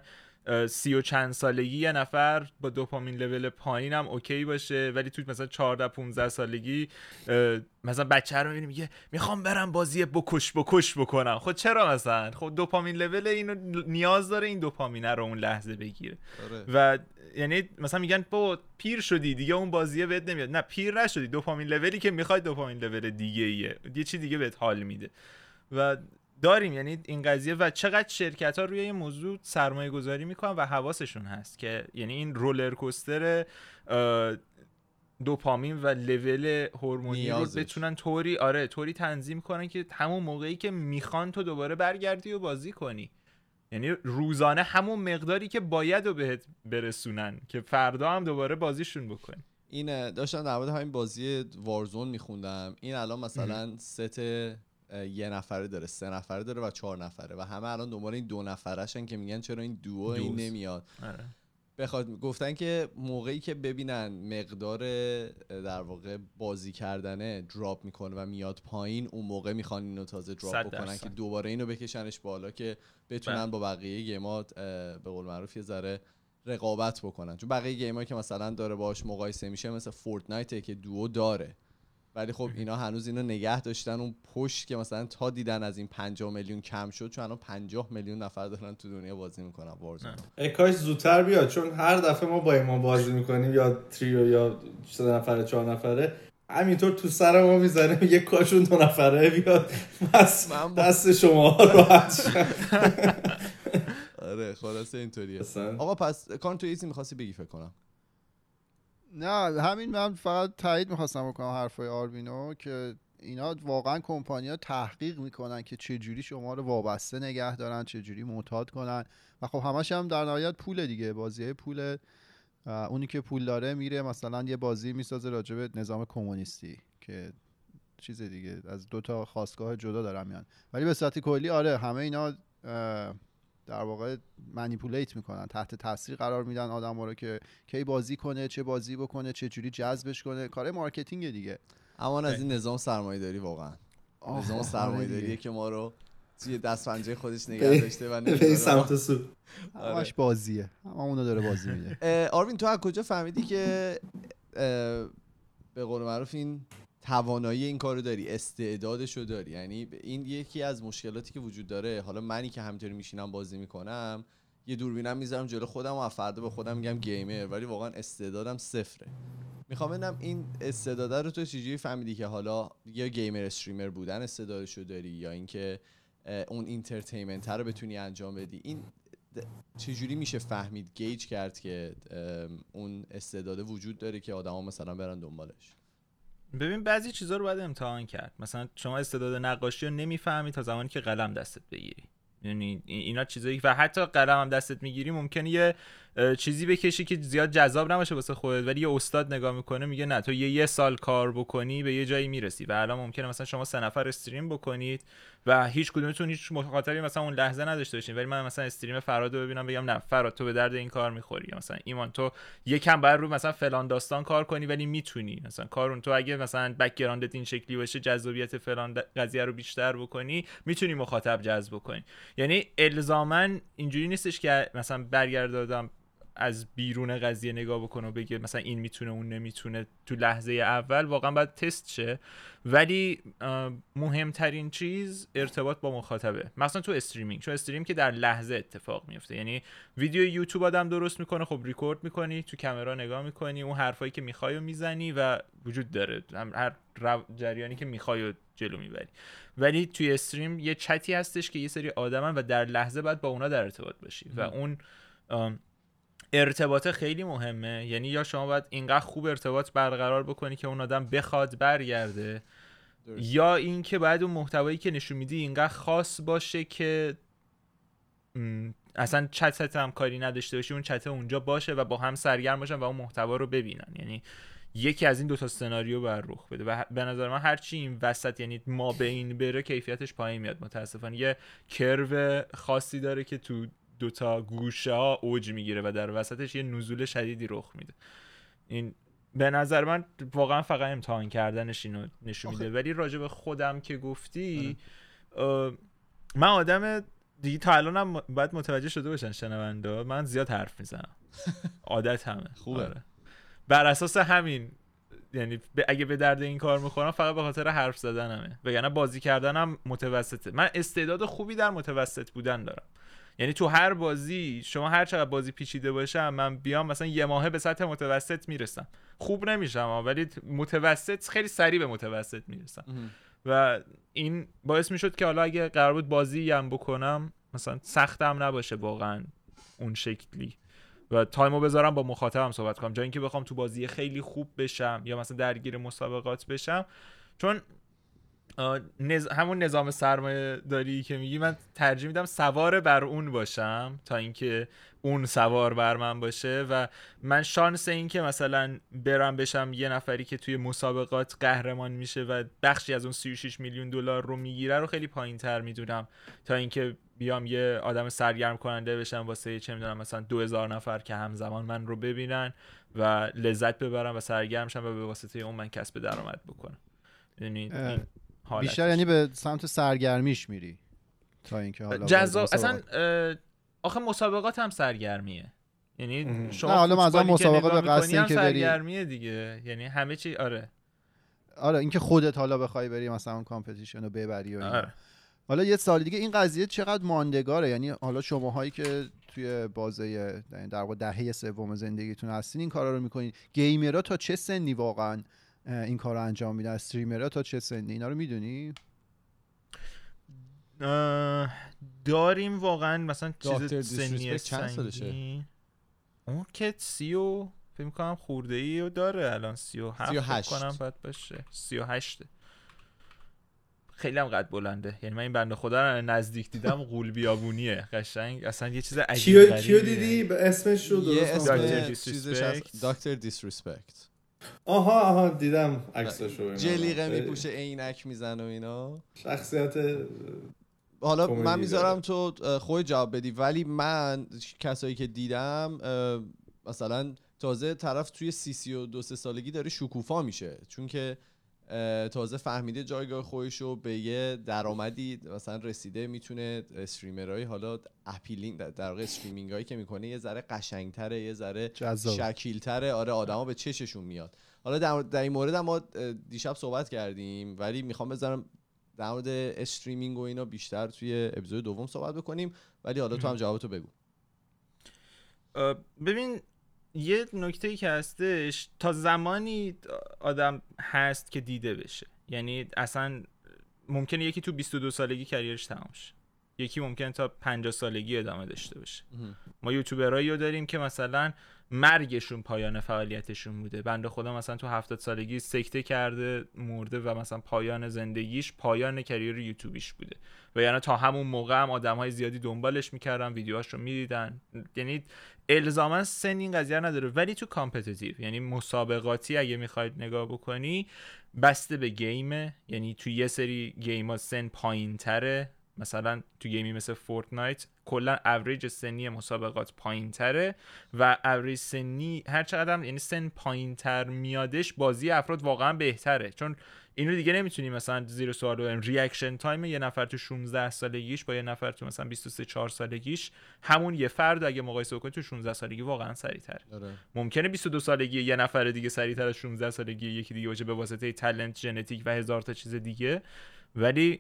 30 و چند سالگی یه نفر با دوپامین لول پایین هم اوکی باشه، ولی تو مثلا 14 15 سالگی مثلا بچه رو میبینی میگه میخوام برم بازی بکش بکنم. خب چرا مثلا؟ خب دوپامین لول اینو نیاز داره این دوپامین رو اون لحظه بگیره. و یعنی مثلا میگن با پیر شدی دیگه اون بازیه بهت نمیاد. نه پیر نشدی، دوپامین لولی که میخوای دوپامین لول دیگه ایه، یه چیز دیگه بهت حال میده. و داریم یعنی این قضیه و چقدر شرکت ها روی این موضوع سرمایه گذاری میکنن و حواسشون هست که یعنی این رولر کوستر دوپامین و لول هورمونی رو بتونن طوری تنظیم کنن که همون موقعی که میخوان تو دوباره برگردی و بازی کنی، یعنی روزانه همون مقداری که باید رو بهت برسونن که فردا هم دوباره بازیشون بکنی. این داشتم در مورد همین بازی وارزون میخوندم، این الان مثلا ست یه نفره داره، 3 نفره داره و 4 نفره و همه الان دنبال این 2 نفرشن که میگن چرا این دوو این نمیاد. بخواد گفتن که موقعی که ببینن مقدار در واقع بازی کردنه دراپ میکنه و میاد پایین، اون موقع میخوان اینو تازه دراپ بکنن که دوباره اینو بکشنش بالا که بتونن با بقیه گیمات به قول معروف یه ذره رقابت بکنن. چون بقیه گیمایی که مثلا داره باهاش مقایسه میشه مثلا فورتنایت که دوو داره، ولی خب اینا هنوز اینو نگه داشتن اون پشت که مثلا تا دیدن از این 50 میلیون کم شد، چون الان 50 میلیون نفر دارن تو دنیا بازی میکنن وارزون. کاش زودتر بیاد، چون هر دفعه ما با ایمان بازی میکنیم یا تریو یا 3 نفره 4 نفره همینطور تو سر ما میزنه میگه کاش اون 2 نفره بیاد بس دست شما راحت شه. آره خلاصه اینطوریه. آقا پس کارن تو ایزی می‌خواستی بگی فکر کنم. نه همین، من فقط تایید میخواستم بکنم حرفای آروینو که اینا واقعا کمپانی‌ها تحقیق میکنن که چه جوری شما رو وابسته نگه دارن، چه جوری معتاد کنن و خب همش هم در نهایت پول دیگه، بازیه پول. اونی که پول داره میره مثلا یه بازی میسازه راجع به نظام کمونیستی که چیز دیگه، از 2 تا خاستگاه جدا دارن میان، ولی به صورت کلی آره همه اینا در واقع مانیپولیت میکنن، تحت تاثیر قرار میدن آدم‌ها رو که کی بازی کنه، چه بازی بکنه، چه جوری جذبش کنه. کار مارکتینگ دیگه. اما از این نظام سرمایه‌داری واقعا نظام سرمایه‌داریه که ما رو توی دست‌پنجه خودش نگه داشته و نمی‌دونه سمت سو. همش بازیه، همونو داره بازی میده. آروین تو از کجا فهمیدی که به قول معروف این توانایی این کارو داری، استعدادشو داری؟ یعنی این یکی از مشکلاتی که وجود داره. حالا منی که همینطوری میشینم بازی میکنم، یه دوربینم میذارم جلو خودم و فردا به خودم میگم گیمر، ولی واقعا استعدادم صفره. میخوام ببینم این استعداد رو تو چجوری فهمیدی که حالا یا گیمر استریمر بودن استعدادشو داری یا اینکه اون اینترتینمنت رو بتونی انجام بدی؟ این چجوری میشه فهمید، گیج کرد که اون استعداد وجود داره که آدما مثلا برن دنبالش؟ ببین بعضی چیزا رو باید امتحان کرد. مثلا شما استعداد نقاشی رو نمیفهمی تا زمانی که قلم دستت بگیری. یعنی اینا چیزایی و حتی قلم هم دستت میگیری ممکنه یه چیزی بکشی که زیاد جذاب نباشه واسه خودت، ولی یه استاد نگاه میکنه میگه نه تو یه سال کار بکنی به یه جایی میرسی. و الان ممکنه مثلا شما 3 نفر استریم بکنید و هیچ کدومتون هیچ مخاطبی مثلا اون لحظه نداشته باشین، ولی من مثلا استریم فراد رو ببینم بگم نه فراد تو به درد این کار میخوری، یا مثلا ایمان تو یکم باید رو مثلا فلان داستان کار کنی ولی میتونی مثلا کارون تو اگه مثلا بک‌گراندت این شکلی باشه جذابیت فلان قضیه رو بیشتر بکنی میتونی مخاطب جذب کنی. یعنی الزاما اینجوری نیستش که مثلا برگردادم از بیرون قضیه نگاه بکنه و بگه مثلا این میتونه اون نمیتونه. تو لحظه اول واقعا باید تست شه، ولی مهمترین چیز ارتباط با مخاطبه، مثلا تو استریمینگ. چون استریم که در لحظه اتفاق میفته، یعنی ویدیو یوتیوب آدم درست میکنه، خب ریکورد میکنی، تو کامera نگاه میکنی، اون حرفایی که میخوای میزنی و وجود داره هر جریانی که میخوای جلو میبری. ولی توی استریم یه چتی هستش که یه سری آدمن و در لحظه باید با اونا در ارتباط باشی و اون ارتباط خیلی مهمه. یعنی یا شما باید اینقدر خوب ارتباط برقرار بکنی که اون آدم بخواد برگرده، یا اینکه باید اون محتوایی که نشون میدی اینقدر خاص باشه که اصلا چت هم کاری نداشته باشی، اون چت اونجا باشه و با هم سرگرم باشن و اون محتوا رو ببینن. یعنی یکی از این 2 تا سناریو بر رخ بده و به نظر من هرچی این وسط یعنی ما بین بره کیفیتش پایین میاد. متاسفانه یه کرو خاصی داره که تو 2 تا گوشه ها اوج میگیره و در وسطش یه نزول شدیدی رخ میده. این به نظر من واقعا فقط امتحان کردنش اینو نشون میده. ولی راجع به خودم که گفتی، من آدم دیگه تا الانم باید متوجه شده باشن شنونده من زیاد حرف میزنم. عادت همه. خوبه. بر اساس همین یعنی اگه به درد این کار میخورم فقط به خاطر حرف زدنمه، وگرنه بازی کردنم متوسطه. من استعداد خوبی در متوسط بودن دارم. یعنی تو هر بازی شما هر چقدر بازی پیچیده باشه من بیام مثلا یه ماهه به سطح متوسط میرسم. خوب نمیشم ولی متوسط خیلی سریع به متوسط میرسم. و این باعث میشد که حالا اگه قرار بود بازی هم بکنم مثلا سختم نباشه واقعا اون شکلی و تایمو بذارم با مخاطبم صحبت کنم، جای اینکه بخوام تو بازی خیلی خوب بشم یا مثلا درگیر مسابقات بشم. چون همون نظام سرمایه داری که میگی من ترجیح میدم سوار بر اون باشم تا اینکه اون سوار بر من باشه. و من شانس این که مثلا برم بشم یه نفری که توی مسابقات قهرمان میشه و بخشی از اون 36 میلیون دلار رو میگیره رو خیلی پایین تر میدونم تا اینکه بیام یه آدم سرگرم کننده بشم واسه چه میدونم مثلا 2000 نفر که همزمان من رو ببینن و لذت ببرم و سرگرم شم و به واسطه اون من کسب درآمد بکنم. یعنی بیشتر یعنی به سمت سرگرمیش میری تا اینکه حالا جذاب. اصلا آخه مسابقات هم سرگرمیه. یعنی شما حالا مثلا مسابقه به قصد اینکه بری سرگرمیه دیگه، یعنی همه چی. آره اینکه خودت حالا بخوای بری مثلا اون کامپتیشن رو ببری و آره. حالا یه سال دیگه این قضیه چقدر ماندگاره؟ یعنی حالا شماهایی که توی بازه در واقع دهه سوم زندگیتون هستین این کارا رو میکنین، گیمرها تا چه سنی واقعا این کارو انجام میدن؟ استریمرها تا چه سنی اینا رو میدونی؟ داریم واقعا مثلا چیز سنی چند سالشه؟ اون که 30 فکر می‌کنم خورده‌ای رو داره الان 37 فکر کنم باید باشه 38. خیلی هم قد بلنده. یعنی من این بنده خدا رو نزدیک دیدم غول بیابونیه قشنگ، اصلا یه چیز عجیب غریبه. کیو دیدی؟ به اسمش رو درست دکتر دیسریسپکت. آها دیدم عکسشو. جلیقه میپوشه عینک میزنه و اینا. شخصیت حالا من میذارم تو خود جواب بدی، ولی من کسایی که دیدم مثلا تازه طرف توی 32 سالگی داره شکوفا میشه، چون که تازه فهمیده جایگاه خودشو به یه درآمدی مثلا رسیده، میتونه استریمرهای حالا اپیلینگ در واقع استریمینگ هایی که میکنه یه ذره قشنگتره، یه ذره شکیلتره. آره آدما به چششون میاد. حالا در این مورد ما دیشب صحبت کردیم، ولی میخوام بذارم در مورد استریمینگ و اینا بیشتر توی اپیزود دوم صحبت بکنیم، ولی حالا تو هم جوابتو بگو. ببین یه نکته‌ای که هستش، تا زمانی آدم هست که دیده بشه. یعنی اصلا ممکنه یکی تو 22 سالگی کریرش تمام شه، یکی ممکنه تا 50 سالگی ادامه داشته باشه. ما یوتیوبرایی رو داریم که مثلا مرگشون پایان فعالیتشون بوده. بنده خدا مثلا تو 70 سالگی سکته کرده مرده و مثلا پایان زندگیش پایان کریر یوتیوبیش بوده و یعنی تا همون موقع هم آدم‌های زیادی دنبالش می‌کردن، ویدیوهاش رو می‌دیدن. یعنی الزاما سن این قضیه نداره. ولی تو کامپتیتیو یعنی مسابقاتی اگه می‌خواید نگاه بکنی بسته به گیمه. یعنی تو یه سری گیم‌ها سن پایین‌تره، مثلا تو گیمی مثل فورتنایت کلا اوریج سنی مسابقات پایین‌تره و اوریج سنی هر چقدر یعنی سن پایین‌تر میادش بازی افراد واقعا بهتره. چون اینو دیگه نمیتونی مثلا زیر سوال ببریم. ریاکشن تایم یه نفر تو 16 سالگیش با یه نفر تو مثلا 23 4 سالگیش، همون یه فرد اگه مقایسه بکنی تو 16 سالگی واقعا سریع‌تره. ممکنه 22 سالگی یه نفر دیگه سریع‌تر از 16 سالگی یکی دیگه باشه به واسطه تالنت، ژنتیک و هزار تا چیز دیگه. ولی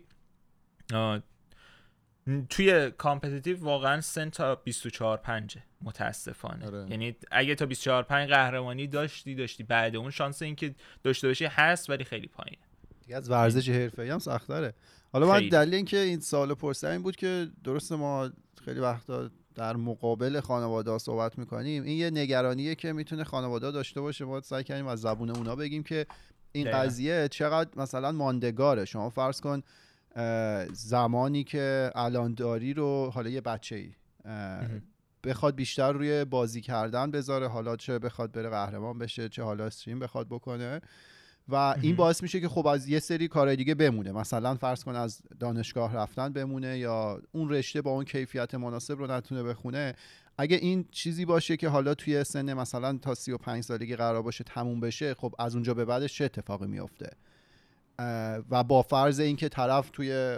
توی کامپتیتیو واقعا سن تا 24 5 متاسفانه. یعنی اگه تا 24 5 قهرمانی داشتی بعد اون شانس این که داشته باشی هست، ولی خیلی پایینه. دیگه از ورزش حرفه‌ای هم سخت‌تره. حالا من دلیل این که این سوالو پرسیدم این بود که درسته ما خیلی وقتا در مقابل خانواده‌ها صحبت می‌کنیم، این یه نگرانیه که میتونه خانواده‌ها داشته باشه. ما سعی کنیم از زبون اونا بگیم که این قضیه چقدر مثلا ماندگاره. شما فرض کن زمانی که الان داری رو حالا یه بچه‌ای بخواد بیشتر روی بازی کردن بذاره، حالا چه بخواد بره قهرمان بشه، چه حالا استریم بخواد بکنه، و این باعث میشه که خب از یه سری کارهای دیگه بمونه. مثلا فرض کن از دانشگاه رفتن بمونه یا اون رشته با اون کیفیت مناسب رو نتونه بخونه. اگه این چیزی باشه که حالا توی سن مثلا تا 35 سالگی قرار باشه تموم بشه، خب از اونجا به بعدش چه اتفاقی میفته؟ و با فرض اینکه طرف توی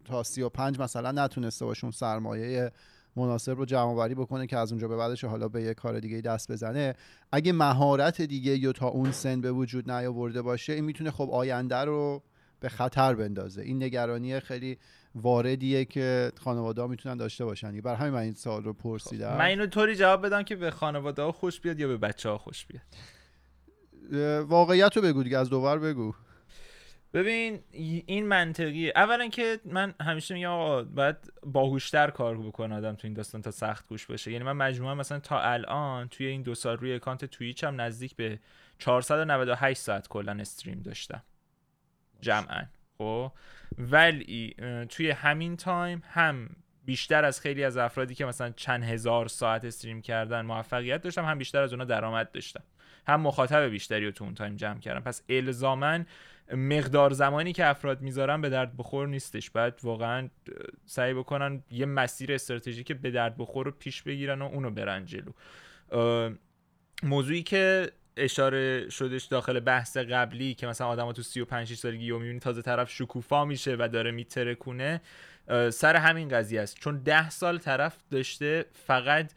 تا 35 مثلا نتونسته باشون سرمایه مناسب رو جمع آوری بکنه که از اونجا به بعدش حالا به یه کار دیگه دست بزنه، اگه مهارت دیگه یا تا اون سن به وجود نیاورده باشه، این میتونه خب آینده رو به خطر بندازه. این نگرانی خیلی واردیه که خانواده‌ها میتونن داشته باشن. برای همین من این سوال رو پرسیدم. من اینو طوری جواب بدم که به خانواده‌ها خوش بیاد یا به بچه‌ها خوش بیاد. واقعیت رو بگو دیگه، از دوور بگو. ببین این منطقیه. اولا که من همیشه میگم آقا باید باهوشتر کار بکنه آدم تو این داستان تا سخت گوش بشه. یعنی من مجموعا مثلا تا الان توی این 2 سال روی اکانت توییچ هم نزدیک به 498 ساعت کلا استریم داشتم جمعاً. خب ولی توی همین تایم هم بیشتر از خیلی از افرادی که مثلا چند هزار ساعت استریم کردن موفقیت داشتم، هم بیشتر از اونا درآمد داشتم، هم مخاطب بیشتری رو تو اون تایم جمع کردم. پس الزاماً مقدار زمانی که افراد میذارن به درد بخور نیستش. باید واقعا سعی بکنن یه مسیر استراتژیک به درد بخور رو پیش بگیرن و اونو برن جلو. موضوعی که اشاره شدش داخل بحث قبلی که مثلا آدم‌ها تو 35 سالگی و میبینی تازه طرف شکوفا میشه و داره میترکونه، سر همین قضیه است. چون 10 سال طرف داشته فقط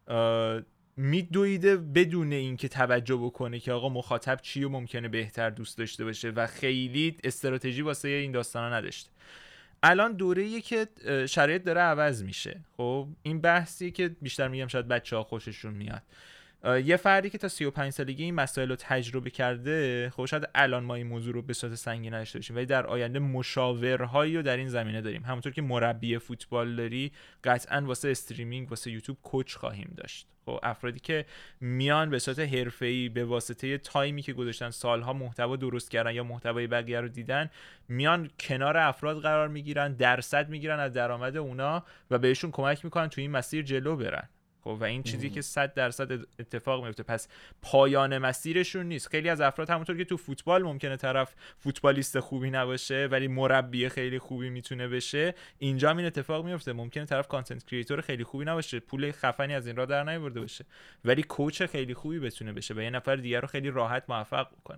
میدویده بدون اینکه توجه بکنه که آقا مخاطب چی و ممکنه بهتر دوست داشته باشه و خیلی استراتژی واسه این داستانا نداشته. الان دوره‌ایه که شرایط داره عوض میشه. خب این بحثی که بیشتر میگم شاید بچه‌ها خوششون میاد. یه فردی که تا 35 سالگی این مسائل رو تجربه کرده، خب شاید الان ما این موضوع رو به صورت سنگین نداشته باشیم، ولی در آینده مشاورهایی رو در این زمینه داریم. همونطور که مربی فوتبال داری، قطعاً واسه استریمینگ، واسه یوتیوب کوچ خواهیم داشت. خب افرادی که میان به صورت حرفه‌ای به واسطه تایمی که گذاشتن، سالها محتوا درست کردن یا محتوای بقیه رو دیدن، میان کنار افراد قرار میگیرن، درصد میگیرن از درآمد اونا و بهشون کمک میکنن تو این مسیر جلو برن. و این چیزی که 100% اتفاق میفته. پس پایان مسیرشون نیست. خیلی از افراد همونطور که تو فوتبال ممکنه طرف فوتبالیست خوبی نباشه ولی مربی خیلی خوبی میتونه بشه، اینجا این اتفاق میفته. ممکنه طرف کانتنت کریئتور خیلی خوبی نباشه، پول خفنی از این راه در نیاورده باشه، ولی کوچ خیلی خوبی بتونه بشه و یه نفر دیگر رو خیلی راحت موفق بکنه.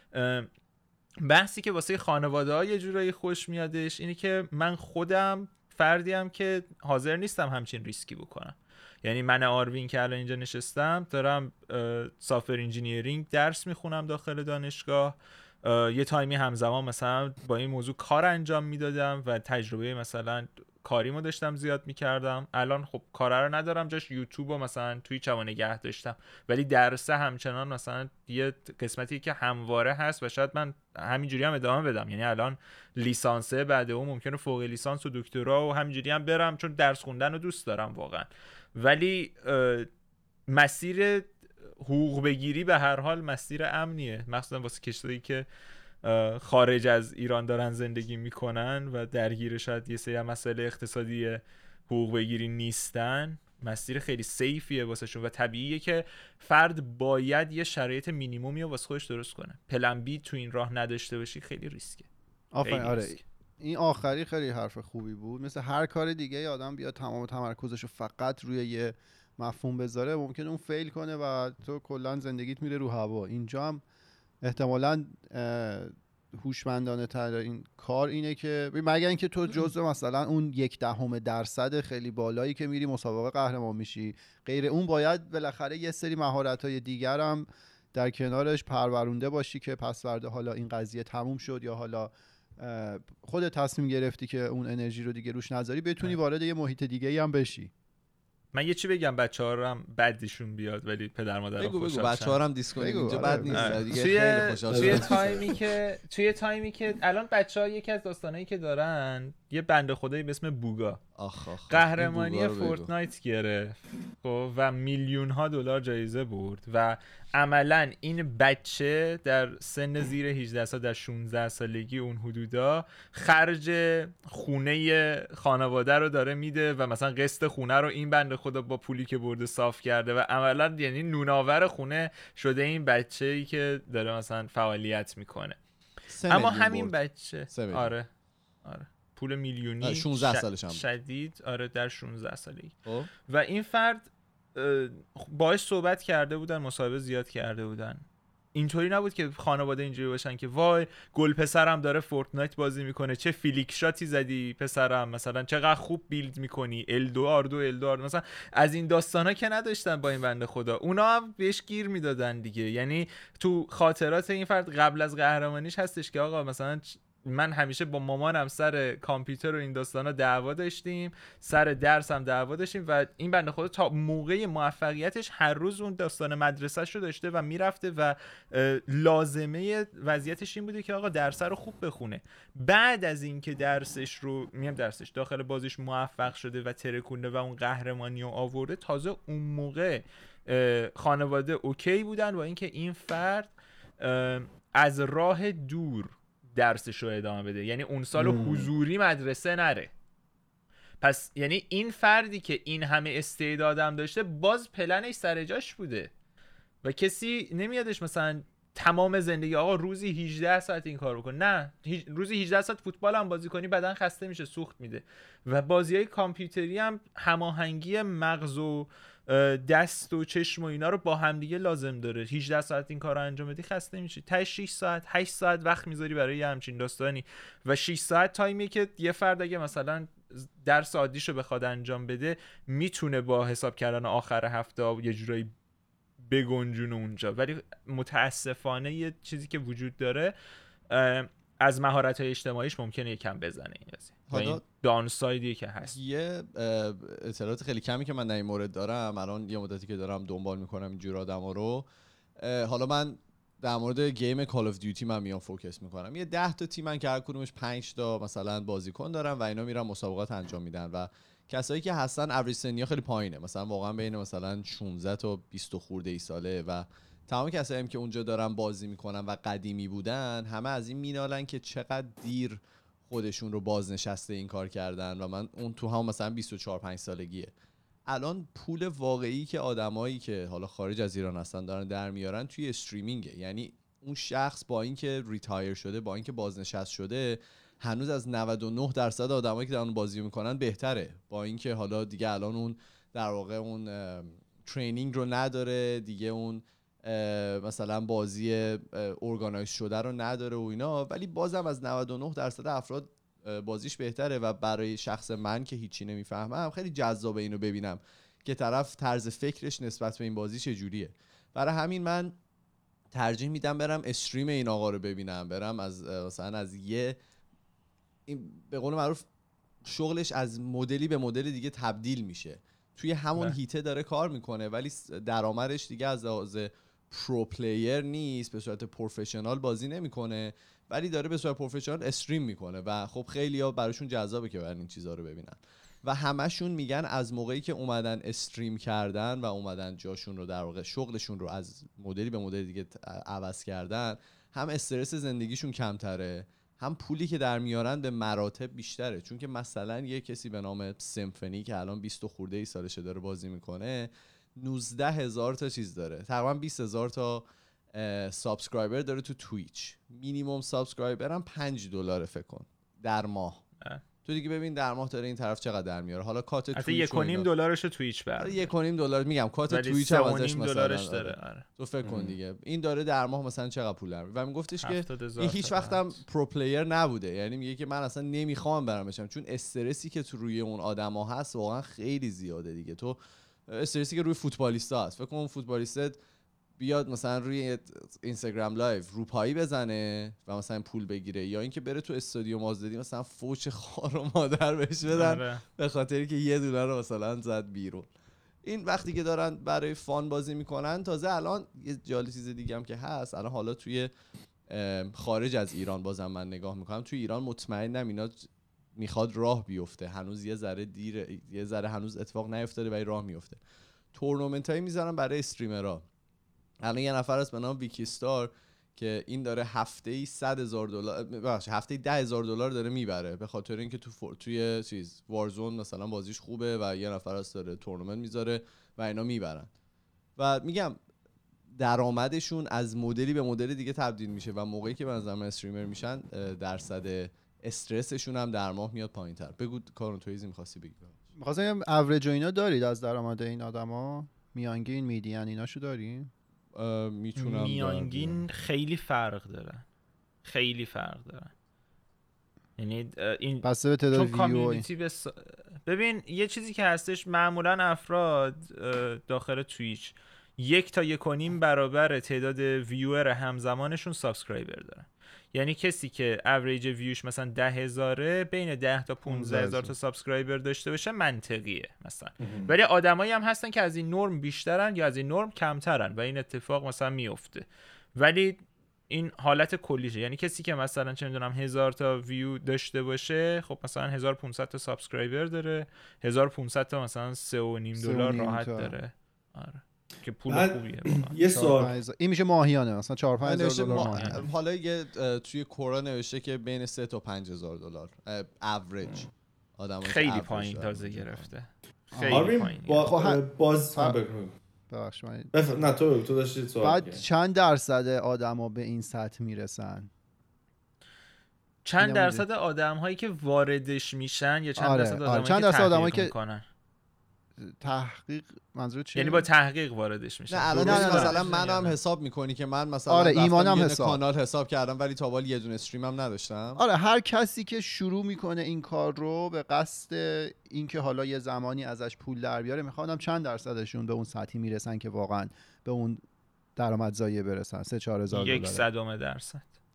بحثی که واسه خانواده‌ها یه جورایی خوش میادش اینه که من خودم فردیم که حاضر نیستم همچین ریسکی بکنم. یعنی من آروین که الان اینجا نشستم دارم سافر انجینیرینگ درس میخونم داخل دانشگاه، یه تایمی همزمان مثلا با این موضوع کار انجام میدادم و تجربه مثلا کاریمو داشتم زیاد میکردم. الان خب کارا رو ندارم، جاش یوتیوب و مثلا توی چما نگه داشتم، ولی درس همچنان مثلا یه قسمتی که همواره هست و شاید من همینجوری هم ادامه بدم. یعنی الان لیسانسه، بعد اون ممکنه فوق لیسانس و دکترا و همینجوری هم برم چون درس خوندن رو دوست دارم واقعا. ولی مسیر حقوق بگیری به هر حال مسیر امنیه، مخصوصا واسه کشوری که خارج از ایران دارن زندگی میکنن و درگیر شاید یه سری مسائل اقتصادی حقوق بگیری نیستن. مسیر خیلی سیفیه واسه شون و طبیعیه که فرد باید یه شرایط مینیمومی واسه خودش درست کنه. پلن بی تو این راه نداشته باشی خیلی ریسکه. آفرین. آره این آخری خیلی حرف خوبی بود. مثل هر کار دیگه آدم بیاد تمام تمرکزشو فقط روی یه مفهوم بذاره، ممکنه اون فیل کنه و تو کلا زندگیت میره رو هوا. اینجا هم احتمالاً هوشمندانه تر این کار اینه که مگر اینکه تو جزء مثلا اون 0.1% خیلی بالایی که میری مسابقه قهرمان میشی، غیر اون باید بالاخره یه سری مهارت‌های دیگر هم در کنارش پرورونده باشی که پس فردا حالا این قضیه تموم شد یا حالا خودت تصمیم گرفتی که اون انرژی رو دیگه روش نذاری، بتونی وارد یه محیط دیگه‌ای هم بشی. من یه چی بگم بچه‌ها رو هم بدشون بیاد ولی پدر مادرها خوشحال شدن. بچه‌ها رو هم دیسکونیم اینجا بد نیست دیگه. خیلی خوشحال توی تایمی که الان بچه‌ها یکی از داستانایی که دارن، یه بنده خدایی به اسم بوگا قهرمانی فورتنایت گرفت و میلیون‌ها دلار جایزه برد و عملاً این بچه در سن زیر 18 سال، در 16 سالگی اون حدودا، خرج خونه خانواده رو داره میده و مثلا قسط خونه رو این بنده خدا با پولی که برده صاف کرده و عملاً یعنی نوناور خونه شده این بچه‌ای که داره مثلا فعالیت میکنه. اما همین بچه آره پول میلیونی 16 سالش هم شدید در 16 سالگی و این فرد باهاش صحبت کرده بودن، مصاحبه زیاد کرده بودن اینطوری نبود که خانواده اینجوری باشن که وای گل پسرم داره فورتنایت بازی میکنه، چه فلیک شاتی زدی پسرم، مثلا چقدر خوب بیلد میکنی، الدواردو مثلا از این داستانا که نداشتن با این بنده خدا. اونا هم بهش گیر میدادن دیگه. یعنی تو خاطرات این فرد قبل از قهرمانیش هستش که آقا مثلا من همیشه با مامانم سر کامپیوتر و این داستانا دعوا داشتیم، سر درس هم دعوا داشتیم و این بنده خدا تا موقع موفقیتش هر روز اون داستان مدرسه‌ش رو داشته و میرفته و لازمه وضعیتش این بوده که آقا درس رو خوب بخونه. بعد از اینکه درسش داخل بازیش موفق شده و ترکونده و اون قهرمانی رو آورده، تازه اون موقع خانواده اوکی بودن با اینکه این فرد از راه دور درسشو ادامه بده، یعنی اون سال حضوری مدرسه نره. پس یعنی این فردی که این همه استعدادم داشته باز پلنش سر جاش بوده و کسی نمیادش مثلا تمام زندگی آقا روزی 18 ساعت این کارو کن. نه، روزی 18 ساعت فوتبال هم بازی کنی بدن خسته میشه، سوخت میده. و بازیای کامپیوتری هم هماهنگی مغز و دست و چشم و اینا رو با همدیگه لازم داره. 18 ساعت این کار رو انجام بدی خسته میشی. تا 6 ساعت 8 ساعت وقت میذاری برای یه همچین داستانی و 6 ساعت تایمیه که یه فرد اگه مثلا درس عادیشو بخواد انجام بده میتونه با حساب کردن آخر هفته یه جورایی بگنجونه اونجا. ولی متاسفانه یه چیزی که وجود داره از مهارت‌های اجتماعیش ممکنه یکم بزنه این قضیه. این دانسایدی که هست. یه اطلاعات خیلی کمی که من در این مورد دارم، الان یه مدتی که دارم دنبال میکنم اینجور آدما رو. حالا من در مورد گیم کال اف دیوتی من میام فوکس میکنم. یه 10 تا تیمن که هر کدومش 5 تا مثلا بازیکن دارن و اینا میرن مسابقات انجام میدن و کسایی که هستن اوریج سنیا خیلی پایینه، مثلا واقعا بین مثلا 16 تا 20 خورده ای ساله و تمام کسایی که اونجا دارن بازی میکنن و قدیمی بودن همه از این مینالن که چقدر دیر خودشون رو بازنشسته این کار کردن و من اون تو هم مثلا 24-5 سالگیه. الان پول واقعی که آدمایی که حالا خارج از ایران هستن دارن در میارن توی استریمینگه. یعنی اون شخص با اینکه ریتایر شده، با اینکه بازنشست شده، هنوز از 99% آدمایی که دارن بازی میکنن بهتره، با اینکه حالا دیگه الان اون در واقع اون ترینینگ رو نداره دیگه، اون مثلا بازی ارگانایز شده رو نداره و اینا، ولی بازم از 99% افراد بازیش بهتره و برای شخص من که هیچی نمیفهمم خیلی جذابه اینو ببینم که طرف طرز فکرش نسبت به این بازی چجوریه. برای همین من ترجیح میدم برم استریم این آقا رو ببینم، برم از مثلا از یه به قول معروف شغلش از مدلی به مدل دیگه تبدیل میشه، توی همون هیته داره کار میکنه ولی درآمدش دیگه از لحاظ پرو پلیر نیست، به صورت پروفشنال بازی نمیکنه ولی داره به صورت پروفشنال استریم میکنه و خب خیلی‌ها براشون جذابه که برن این چیزا رو ببینن و همشون میگن از موقعی که اومدن استریم کردن و اومدن جاشون رو در واقع شغلشون رو از مدلی به مدل دیگه عوض کردن، هم استرس زندگیشون کمتره، هم پولی که در میارن به مراتب بیشتره. چون که مثلا یه کسی به نام سیمفونی که الان 20 خورده ای سالشه داره بازی میکنه، 19,000 تا چیز داره، تقریبا 20,000 تا سابسکرایبر داره تو تویچ. مینیمم سابسکرایبر هم $5 فکر کن در ماه. تو دیگه ببین در ماه داره این طرف چقدر در میاره. حالا کات تویچ $1.5 تویچ بر $1.5 میگم کات تویچ هم ازش مثلا داره. تو فکر کن دیگه این داره در ماه مثلا چقدر پول در میاره و میگفتش که این هیچ وقت هم پرو پلیر نبوده. یعنی میگه که من اصلا نمیخوام برم بشم چون استرسی که تو روی اون آدما هست واقعا خیلی زیاده دیگه. تو استرسی که روی فوتبالیستا هست، فکر کن فوتبالیست بیاد مثلا روی اینستاگرام لایو روپایی بزنه و مثلا پول بگیره، یا اینکه بره تو استادیوم آزادی مثلا فوش خار و مادر بهش بدن به خاطری که $1 رو مثلا زد بیرون. این وقتی که دارن برای فان بازی میکنن. تازه الان یه جالب چیز دیگه هم که هست، الان حالا توی خارج از ایران بازم من نگاه میکنم، توی ایران مطمئنم اینا میخواد راه بیفته، هنوز یه ذره دیره، یه ذره هنوز اتفاق نیفتاده ولی راه میفته. تورنمنت هایی میذارن برای استریمرها. الان یه نفر هست به نام ویکی استار که این داره هفته‌ای $100,000 هفته‌ای $10,000 داره میبره به خاطر اینکه توی چیز وارزون مثلا بازیش خوبه و یه نفر هست داره تورنمنت میذاره و اینا میبرن. و میگم درآمدشون از مدلی به مدل دیگه تبدیل میشه و موقعی که به نظر من استریمر میشن درصد استرسشون هم در ماه میاد پایین‌تر. بگو کارون تویزی می‌خواستی بگی. می‌خواستم اوریج اینا دارید از درآمد این آدما؟ میانگین میدین ایناشو دارین؟ میتونم میانگین خیلی فرق دارن، خیلی فرق دارن. یعنی این بس به تعداد ویو ببین یه چیزی که هستش، معمولا افراد داخل تویچ 1 تا 1.5 برابر تعداد ویور همزمانشون سابسکرایبر دارن. یعنی کسی که اوریج ویوش مثلا 10,000 بین 10 تا 15,000 تا سابسکرایبر داشته باشه منطقیه مثلا. ولی آدمایی هم هستن که از این نرم بیشترن یا از این نرم کمترن و این اتفاق مثلا میفته. ولی این حالت کلیشه، یعنی کسی که مثلا چه میدونم 1000 تا ویو داشته باشه، خب مثلا 1500 تا سابسکرایبر داره، 1500 تا مثلا $3.5 راحت داره. آره که پول خوبیه. یه سوال، این میشه ماهیانه مثلا $4,000-5,000 ماهیانه. حالا یه توی کورا نوشته که بین $3,000 تا $5,000 اوریج آدم خیلی پایین تازه گرفته. خیلی پایین. باز ببخش من نه تو داشتی سوال. بعد چند درصد آدما به این سطح میرسن؟ چند درصد آدم‌هایی که واردش میشن یا چند درصد آدمایی که میکنن؟ تحقیق منظور چیه؟ یعنی با تحقیق واردش میشن. نه مثلا منم حساب میکنی که من مثلا ایمانم کانال حساب کردم ولی تا حالا یه دونه استریم هم نداشتم. هر کسی که شروع میکنه این کار رو به قصد اینکه حالا یه زمانی ازش پول در بیاره، میخوام چند درصدشون به اون سطحی میرسن که واقعا به اون درآمدزایی برسن؟ $3,000-4,000.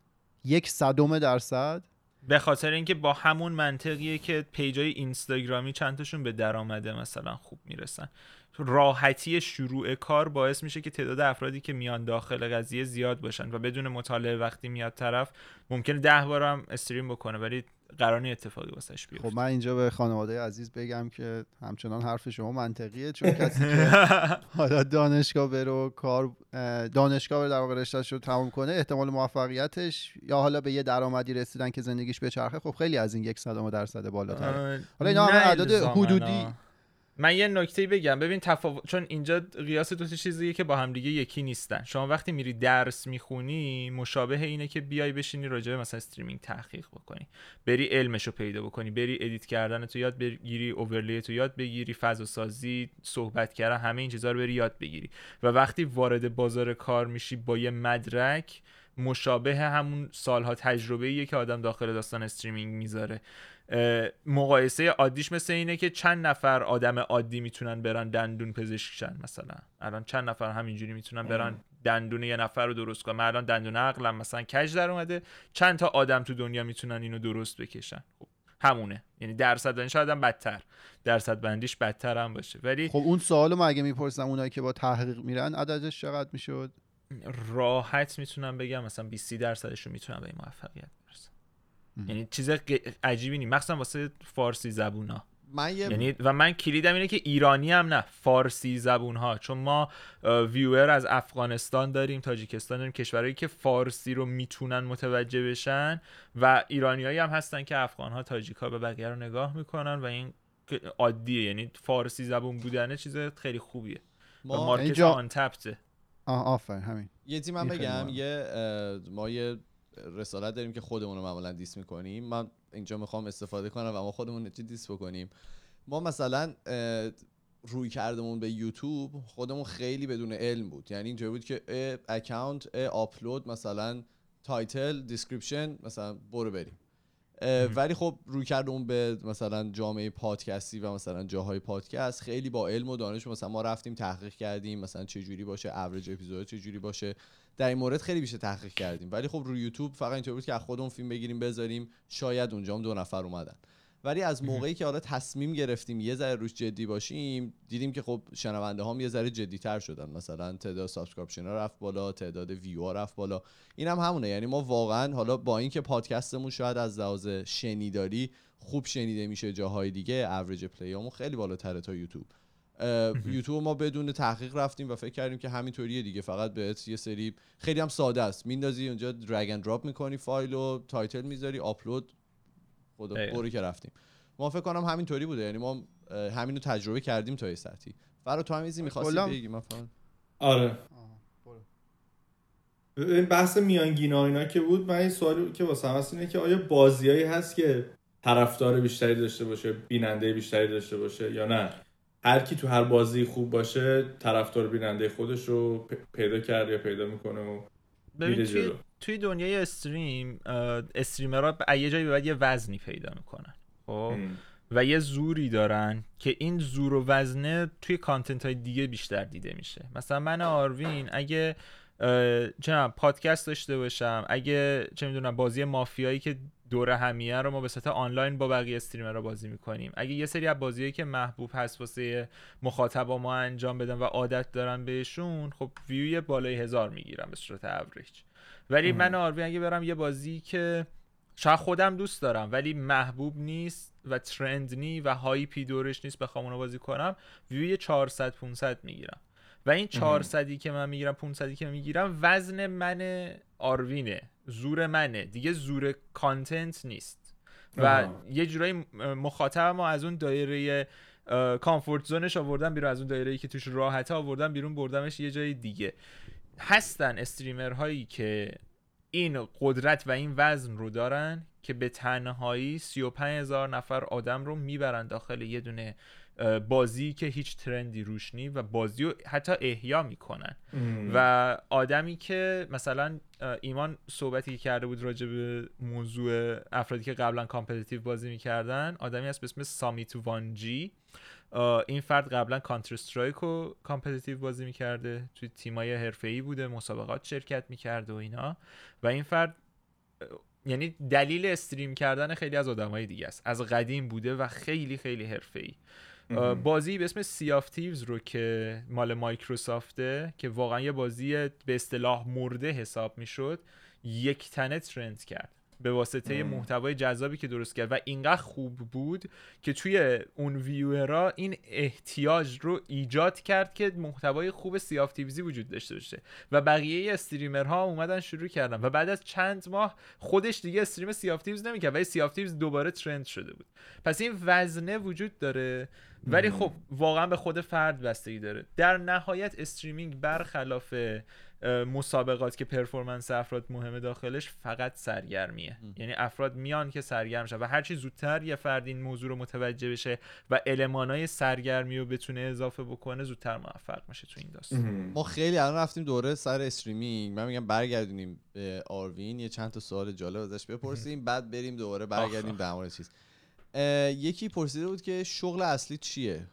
1/100%؟ به خاطر اینکه با همون منطقیه که پیجای اینستاگرامی چند تاشون به درآمده مثلا خوب میرسن. راحتی شروع کار باعث میشه که تعداد افرادی که میان داخل قضیه زیاد باشن و بدون مطالعه وقتی میاد طرف ممکنه 10 بارم استریم بکنه ولی قرار نیست اتفاقی واسش بیفته. خب من اینجا به خانواده عزیز بگم که همچنان حرف شما منطقیه، چون کسی که حالا دانشگاه بره در واقع رشته‌اش رو تموم کنه، احتمال موفقیتش یا حالا به یه درآمدی رسیدن که زندگیش بچرخه خب خیلی از این 1% بالاتره. حالا اینا همه اعداد حدودی. من یه نکته بگم، ببین چون اینجا قیاس دو تا چیزیه که با هم دیگه یکی نیستن. شما وقتی میری درس میخونی مشابه اینه که بیای بشینی راجع به مثلا استریمینگ تحقیق بکنی، بری علمشو پیدا بکنی، بری ادیت کردن تو یاد بگیری، اوورلی تو یاد بگیری، فضا سازی، صحبت کردن، همه این چیزا رو بری یاد بگیری و وقتی وارد بازار کار میشی با یه مدرک مشابه همون سالها تجربه‌ایه که آدم داخل داستان استریمینگ میذاره. مقایسه عادیش مثل اینه که چند نفر آدم عادی میتونن برن دندون پزشک شن. مثلا الان چند نفر همینجوری میتونن برن دندون یه نفر رو درست کنن. من الان دندون عقلم مثلا کج در اومده، چند تا آدم تو دنیا میتونن اینو درست بکشن. خب همونه، یعنی درصد بندیش آدم بدتر، درصد بندیش بدتر هم باشه. ولی خب اون سوالو مگه میپرسم اونایی که با تحقیق میرن عددش چقدر میشد؟ راحت میتونم بگم مثلا 20-30% میتونن به این موفقیت برسن. یعنی چیز عجیبی نیست، مخصوصا واسه فارسی زبونا. یعنی و من کلیدم اینه که ایرانی هم نه، فارسی زبون ها، چون ما ویور از افغانستان داریم، تاجیکستان داریم، کشورهایی که فارسی رو میتونن متوجه بشن و ایرانیایی هم هستن که افغان ها، تاجیک ها به بقیه رو نگاه میکنن و این عادیه. یعنی فارسی زبون بودن چیز خیلی خوبیه و مارکت آن تپته. آفرین همین. یه چیزی من بگم، ما یه رسالت داریم که خودمون رو معمولا دیس میکنیم. من اینجا میخوام استفاده کنم و ما خودمون دیس بکنیم. ما مثلا روی کردمون به یوتیوب خودمون خیلی بدون علم بود. یعنی اینجوری بود که اکانت آپلود مثلا تایتل دیسکریپشن مثلا برو بریم. ولی خب روی کردمون به مثلا جامعه پادکستی و مثلا جاهای پادکست خیلی با علم و دانش. مثلا ما رفتیم تحقیق کردیم مثلا چه جوری باشه اوریج اپیزود، چه جوری باشه، در این مورد خیلی بیشتر تحقیق کردیم. ولی خب روی یوتیوب فقط اینطور بود که از خودمون فیلم بگیریم بذاریم، شاید اونجا هم 2 نفر اومدن. ولی از موقعی که حالا تصمیم گرفتیم یه ذره روش جدی باشیم، دیدیم که خب شنونده هام یه ذره جدی‌تر شدن. مثلا تعداد سابسکرایبشن ها رفت بالا، تعداد ویو ها رفت بالا. این هم همونه. یعنی ما واقعا حالا با اینکه پادکستمون شاید از لحاظ شنیداری خوب شنیده میشه جاهای دیگه، اوریج پلیامون خیلی بالاتره تا یوتیوب. یوتیوب ما بدون تحقیق رفتیم و فکر کردیم که همینطوریه دیگه، فقط بهت یه سری خیلی هم ساده است میندازی اونجا، درگ اند دراپ میکنی فایل و تایتل میذاری، آپلود، خدا بوری که رفتیم. ما فکر کنم همینطوری بوده. یعنی ما همینو تجربه کردیم تا یه سطحی. فرا تو هم ایزی می‌خواستی بگی مثلا؟ آره این بحث میانگینا اینا که بود، من این سوالی که واسه هم هست اینه که آیا بازیایی هست که طرفدار بیشتری داشته باشه، بیننده بیشتری داشته باشه یا نه؟ هر کی تو هر بازی خوب باشه طرفدار بیننده خودش رو پیدا کرد یا پیدا میکنه و میره جلو. توی دنیای استریمرها یه جایی به بعد یه وزنی پیدا میکنن خب و یه زوری دارن که این زور و وزنه توی کانتنت های دیگه بیشتر دیده میشه. مثلا من آروین اگه پادکست داشته باشم، اگه چه میدونم بازی مافیایی که دوره همیه رو ما به صورت آنلاین با بقیه استریمرها بازی میکنیم، اگه یه سری از بازیایی که محبوب هست واسه مخاطبا ما انجام بدن و عادت دارن بهشون، خب ویوی بالای 1000 میگیرم به صورت اوریج. ولی من آروین اگه برم یه بازی که شاید خودم دوست دارم ولی محبوب نیست و ترند نی و هایپی دورش نیست بخوام اونو بازی کنم، ویوی 400-500 میگیرم. و این 400ی که من میگیرم 500ی که میگیرم وزن من آروینه، زور منه دیگه، زور کانتنت نیست. و یه جورایی مخاطب ما از اون دایره کامفورت زونش آوردن بیرون، از اون دایره‌ای که توش راحته آوردن بیرون، بردمش یه جای دیگه. هستن استریمرهایی که این قدرت و این وزن رو دارن که به تنهایی 35,000 نفر آدم رو میبرن داخل یه دونه بازی که هیچ ترندی روش نی و بازی رو حتی احیا میکنن. و آدمی که مثلا ایمان صحبتی کرده بود راجع به موضوع افرادی که قبلا کامپتیتیو بازی میکردن، آدمی هست به اسم سامیت وانجی. این فرد قبلا کانتر استرایک و کامپتیتیو بازی میکرده، توی تیمای حرفه‌ای بوده، مسابقات شرکت میکرده و اینا. و این فرد یعنی دلیل استریم کردن خیلی از آدمای دیگه است، از قدیم بوده و خیلی خیلی حرفه‌ای. بازی به اسم سی آف تیوز رو که مال مایکروسافته که واقعا یه بازی به اصطلاح مرده حساب میشد، یک تنه ترند کرد به واسطه محتوای جذابی که درست کرد و اینقدر خوب بود که توی اون ویورا این احتیاج رو ایجاد کرد که محتوای خوب سی آف تیوزی وجود داشته باشه و بقیه استریمرها اومدن شروع کردن و بعد از چند ماه خودش دیگه استریم سی آف تیوز نمی‌کرد ولی سی آف تیوز دوباره ترند شده بود. پس این وزنه وجود داره ولی خب واقعا به خود فرد بستگی داره. در نهایت استریمینگ برخلاف مسابقات که پرفورمنس افراد مهمه داخلش، فقط سرگرمیه. یعنی افراد میان که سرگرم شن و هرچی زودتر یه فرد این موضوع رو متوجه بشه و المانای سرگرمی رو بتونه اضافه بکنه، زودتر موفق میشه تو این داستان. ما خیلی الان رفتیم دوره سر استریمینگ، من میگم برگردونیم به آروین یه چند تا سوال جالب ازش بپرسیم بعد بریم دوباره برگردیم به همون چیز. یکی پرسیده بود که شغل اصلی چیه؟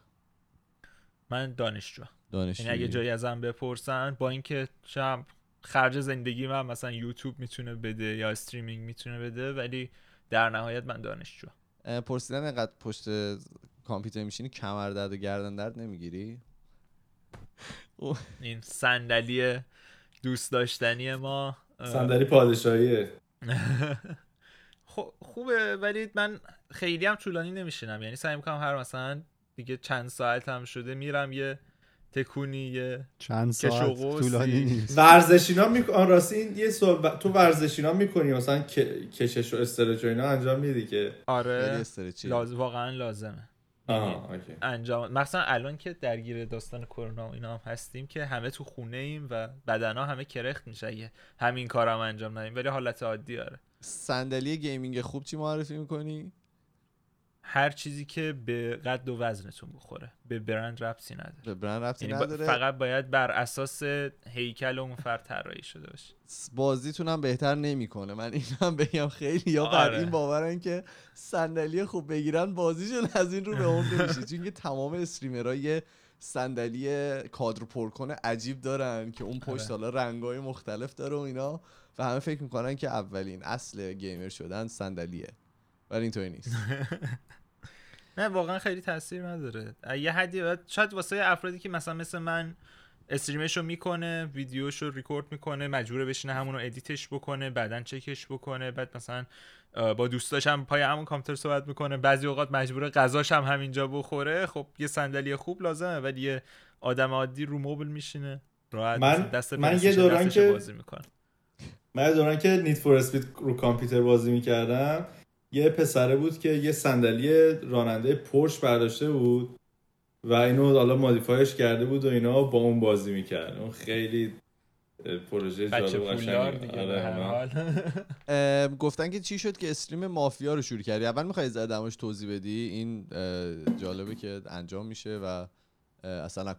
من دانشجوام. یعنی اگه جایی ازم بپرسن، با اینکه شب خرج زندگی من مثلا یوتیوب میتونه بده یا استریمینگ میتونه بده، ولی در نهایت من دانشجوام. پرسیدن اینقدر پشت کامپیوتر میشینی کمر درد و گردن درد نمیگیری؟ این صندلی دوست داشتنی ما، صندلی پادشاهیه. خوبه ولی من خیلی هم طولانی نمیشینم، یعنی سعی میکنم هر مثلا دیگه چند ساعت هم شده میرم یه تکونی، یه چند ساعت طولانی نیست. ورزشینا راستی این یه تو ورزشینا میکنی مثلا کشش و استرچ و اینا انجام میدی که آره واقعا لازمه انجام. مثلا الان که درگیر داستان کرونا و اینا هم هستیم که همه تو خونه ایم و بدنا همه کرخت میشه، همین کارم انجام ندیم ولی حالت عادی آره. صندلی گیمینگ خوب چی معرفی میکنی؟ هر چیزی که به قد و وزنتون بخوره، به برند ربطی نداره. به برند ربطی نداره، فقط باید بر اساس هیکل اون فرد طراحی شده باشه. بازیتون هم بهتر نمیکنه. من اینم بگم خیلی یا بر این باورن که صندلی خوب بگیرن بازیشون از این رو به اون نمیشه، چون که تمام استریمرها یه صندلی کادر پر کنه عجیب دارن که اون پشت حالا رنگای مختلف داره و اینا و همه فکر میکنن که اولین اصل گیمر شدن صندلیه، ولی اینطوری نیست. نه واقعا خیلی تاثیر نداره. یه حدی شاید واسه افرادی که مثلا مثل من استریمشو میکنه، ویدیوشو ریکورد میکنه، مجبوره بشینه همونو ادیتش بکنه، بعدن چکش بکنه، بعد مثلا با دوستاش هم پای همون کامپیوتر صحبت میکنه، بعضی اوقات مجبوره غذاش هم همینجا بخوره، خب یه صندلی خوب لازمه. ولی یه آدم عادی رو موبایل میشینه راحت من یه دوران که بازی میکنه. من دوران که نیت فور اسپید رو کامپیوتر بازی میکردم، یه پسره بود که یه صندلی راننده پورش برداشته بود و اینو حالا مودیفایش کرده بود و اینا با اون بازی میکرد. اون خیلی پروژه جالب و قشنگه. گفتن که چی شد که استریم مافیا رو شروع کردی؟ اول میخوای زدمش توضیح بدی؟ این جالبه که انجام میشه و اصلا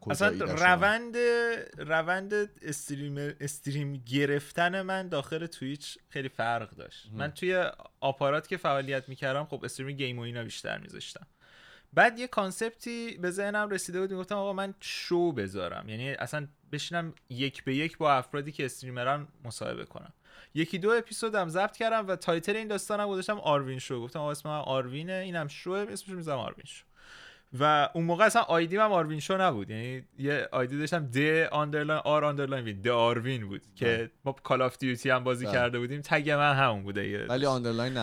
روند استریم گرفتن من داخل توییچ خیلی فرق داشت. من توی آپارات که فعالیت میکردم خب استریم گیم و اینا بیشتر میذاشتم. بعد یه کانسپتی به ذهنم رسیده بود، گفتم آقا من شو بذارم، یعنی اصلا بشینم یک به یک با افرادی که استریمرن مصاحبه کنم. یکی دو اپیزودم ضبط کردم و تایتل این داستانم گذاشتم آروین شو. گفتم آقا اسمم آروینه، اینم شو، اسمش میذارم آروین شو. و اون موقع اصلا آیدیم هم آروین شو نبود، یعنی یه آیدی داشتم د آندرلاین آر آندرلاین وی د آروین بود که ما کال آف دیوتی هم بازی کرده بودیم، تگ من همون بوده، ولی آندرلاین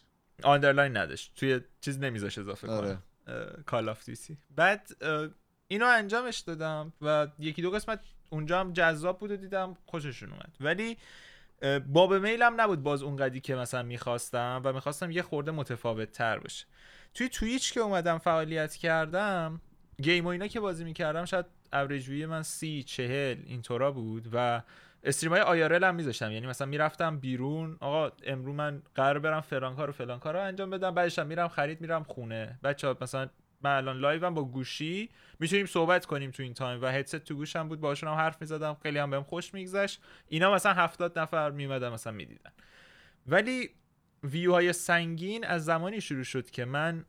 نداشت، توی چیز نمیذاش اضافه کنم کال آف دیوتی. بعد اینو انجامش دادم و یکی دو قسمت اونجا هم جذاب بود و دیدم خوششون اومد، ولی باب میلم نبود باز اونقدی که مثلا میخواستم و میخواستم یه خورده متفاوت تر بشه. توی توییچ که اومدم فعالیت کردم، گیم و اینا که بازی میکردم شاید اوریج ویو من 30-40 اینطورا بود و استریمای آیارل هم میذاشتم، یعنی مثلا میرفتم بیرون، آقا امروز من قرار برم فلان کارو انجام بدم، بعدش میرم خرید، میرم خونه، بچه‌ها مثلا من الان لایوم با گوشی میتونیم صحبت کنیم تو این تایم و هدست تو گوشم بود، باهاشون هم حرف میزدم، خیلی هم بهم خوش میگذشت. اینا مثلا 70 نفر میومدن مثلا میدیدن. ولی ویوهای سنگین از زمانی شروع شد که من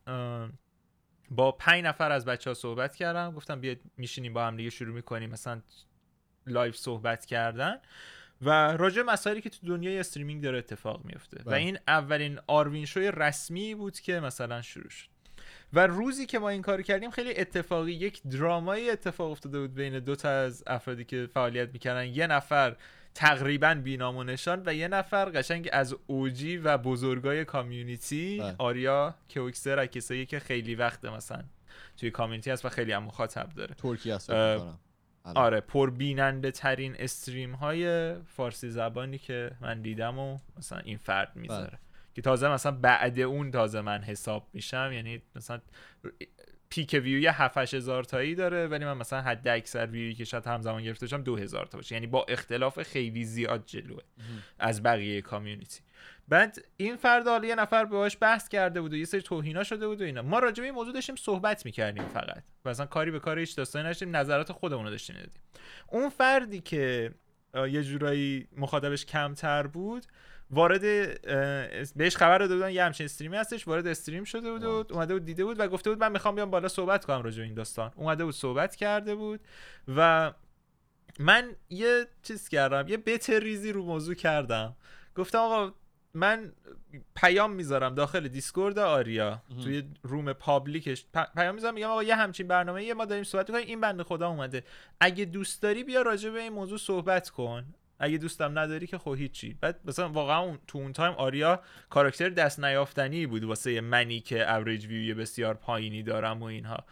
با 5 نفر از بچه‌ها صحبت کردم، گفتم بیاید میشینیم با هم دیگه شروع میکنیم مثلا لایو صحبت کردن و راجع به مسائلی که تو دنیای استریمینگ داره اتفاق میفته و این اولین آروین شوی رسمی بود که مثلا شروع شد. و روزی که ما این کارو کردیم خیلی اتفاقی یک درامایی اتفاق افتاده بود بین دو تا از افرادی که فعالیت میکردن، یه نفر تقریبا بی‌نام و نشان و یه نفر قشنگ از اوجی و بزرگای کامیونیتی، آریا کوکسر، کسایی که خیلی وقت مثلا توی کامیونیتی هست و خیلی هم مخاطب داره. ترکیه هست آره، پر بیننده ترین استریم های فارسی زبانی که من دیدم و مثلا این فرد میذاره که تازه مثلا بعد اون تازه من حساب میشم، یعنی مثلا پیک ویوی 7-8 هزار تایی داره ولی من مثلا حد اکثر ویویی که شاید همزمان گرفته باشم 2000 تا باشه، یعنی با اختلاف خیلی زیاد جلوه از بقیه کامیونیتی. بعد این فرد حالا یه نفر باهاش بحث کرده بود و یه سری توهینا شده بود و اینا، ما راجع به این موضوع داشتیم صحبت می‌کردیم فقط، مثلا کاری به کار هیچ داستانی نداشتیم، نظرات خودمون رو داشتیم میدادیم. اون فردی که یه جورایی مخاطبش کمتر بود وارد بهش خبر داده بودن یه همچین استریمی هستش، وارد استریم شده بود و اومده بود دیده بود و گفته بود من میخوام بیام بالا صحبت کنم راجع به این داستان. اومده بود صحبت کرده بود و من یه چیز کردم، یه بت ریزی رو موضوع کردم، گفتم آقا من پیام میذارم داخل دیسکورد آریا توی روم پابلیکش، پیام میذارم میگم آقا یه همچین برنامه‌ای ما داریم صحبت می‌کنیم، این بنده خدا اومده، اگه دوست داری بیا راجع به این موضوع صحبت کن، اگه دوستم نداری که خب هیچی. بعد مثلا واقعا تو اون تایم آریا کاراکتر دست نیافتنی بود واسه منی که اوریج ویو بسیار پایینی دارم و اینها.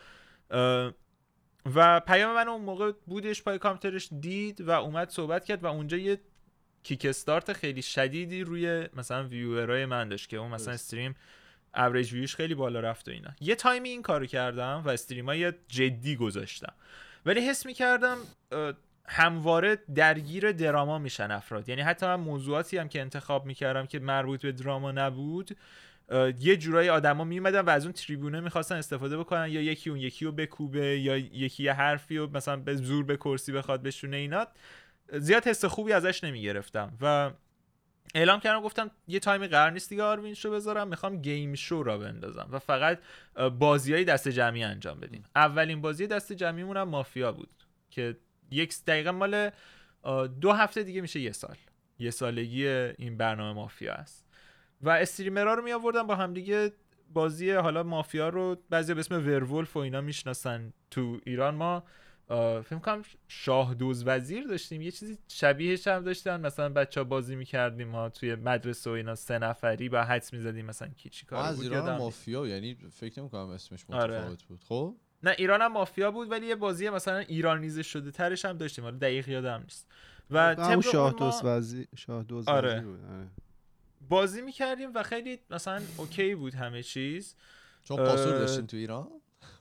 و پیام من اون موقع بودش پای کامپیوترش دید و اومد صحبت کرد و اونجا یه کیک استارت خیلی شدیدی روی مثلا ویورای من داشت که اون مثلا استریم اوریج ویوش خیلی بالا رفت و اینا. یه تایمی این کارو کردم و استریمای جدی گذاشتم، ولی حس می‌کردم همواره درگیر دراما میشن افراد، یعنی حتی من موضوعاتی هم که انتخاب میکردم که مربوط به دراما نبود، یه جورایی آدما میومدن و از اون تریبونه میخواستن استفاده بکنن، یا یکی اون یکی رو بکوبه یا یکی یه حرفی رو مثلا به زور به کرسی بخواد بشونه، اینا زیاد حس خوبی ازش نمیگرفتم و اعلام کردم، گفتم یه تایمی قرار نیست دیگه آروین شو بذارم، میخوام گیم شو را بندازم و فقط بازیای دست جمعی انجام بدیم. اولین بازی دست جمعیمون هم مافیا بود که یک دقیقا مال 2 هفته دیگه میشه یه سالگی این برنامه مافیا است و استریمرها رو می آوردن با هم دیگه بازی حالا مافیا رو، بعضی به اسم ورولف و اینا میشناسن. تو ایران ما فکر کنم شاه دوز وزیر داشتیم، یه چیزی شبیهش هم داشتن، مثلا بچه‌ها بازی می‌کردیم ما توی مدرسه و اینا 3 نفری با حدس می‌زدیم مثلا کی چی کار بود. ایران مافیا، یعنی فکر نمی‌کنم اسمش متفاوت بود. خب نه ایران هم مافیا بود ولی یه بازی مثلا ایرانیزه شده ترش هم داشتیم، حالا دقیق یادم نیست. و طبق شاه دوز وزیر بود. آره. بازی می‌کردیم و خیلی مثلا اوکی بود همه چیز، چون پاسور داشتیم تو ایران.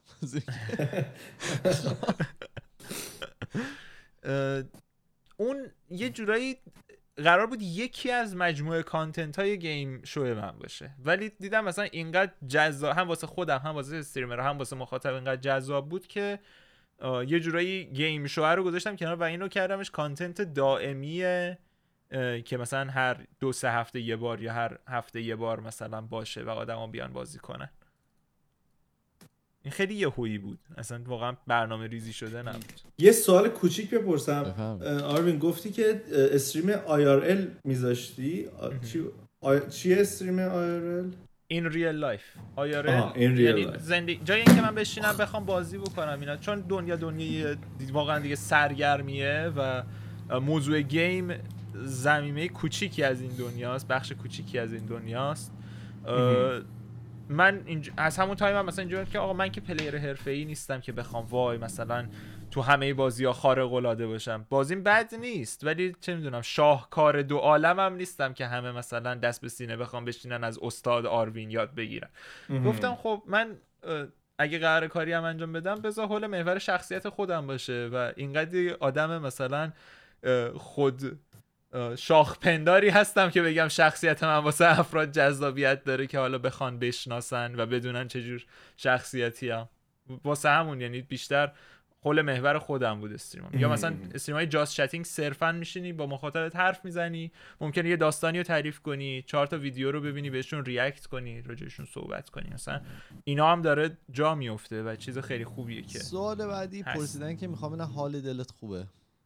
اون یه جورایی قرار بود یکی از مجموعه کانتنت های گیم شو من باشه، ولی دیدم مثلا اینقدر جذاب هم واسه خودم هم واسه استریمر هم واسه مخاطب اینقدر جذاب بود که یه جورایی گیم شو رو گذاشتم کنار و اینو کردمش کانتنت دائمیه که مثلا هر 2-3 هفته یه بار یا هر هفته یه بار مثلا باشه و آدما بیان بازی کنن. این خیلی یهویی بود، اصلا واقعا برنامه ریزی شده نبود. یه سوال کوچیک بپرسم آروین، گفتی که استریم IRL میذاشتی، چی استریم IRL؟ این ریل لایف IRL یعنی زندگی، جایی که من بشینم بخوام بازی بکنم اینا، چون دنیای واقعا دیگه سرگرمیه و موضوع گیم زمینه کوچیکی از این دنیاست، بخش کوچیکی از این دنیاست. من از همون تایم مثلا اینجوریه که آقا من که پلیر حرفه‌ای نیستم که بخوام وای مثلا تو همه بازی‌ها خارق العاده باشم. بازیم بد نیست ولی چه میدونم شاهکار دو عالمم نیستم که همه مثلا دست به سینه بخوام بشینن از استاد آروین یاد بگیرن. گفتم خب من اگه قرار کاری هم انجام بدم بذار حول محور شخصیت خودم باشه و اینقدر آدم مثلا خود شاخ پنداری هستم که بگم شخصیت من واسه افراد جذابیت داره که حالا بخوان بشناسن و بدونن چجور شخصیتیم. واسه همون یعنی بیشتر حول محور خودم بود استریمم. یا مثلا استریمای جاست چتینگ صرفا میشینی با مخاطبت حرف میزنی، ممکنه یه داستانی رو تعریف کنی، 4 تا ویدیو رو ببینی بهشون ریاکت کنی، راجعشون صحبت کنی، مثلا اینا هم داره جا میفته و چیز خیلی خوبیه. که سوال بعدی پرسیدن که میخوام ببینم حال دلت خوبه.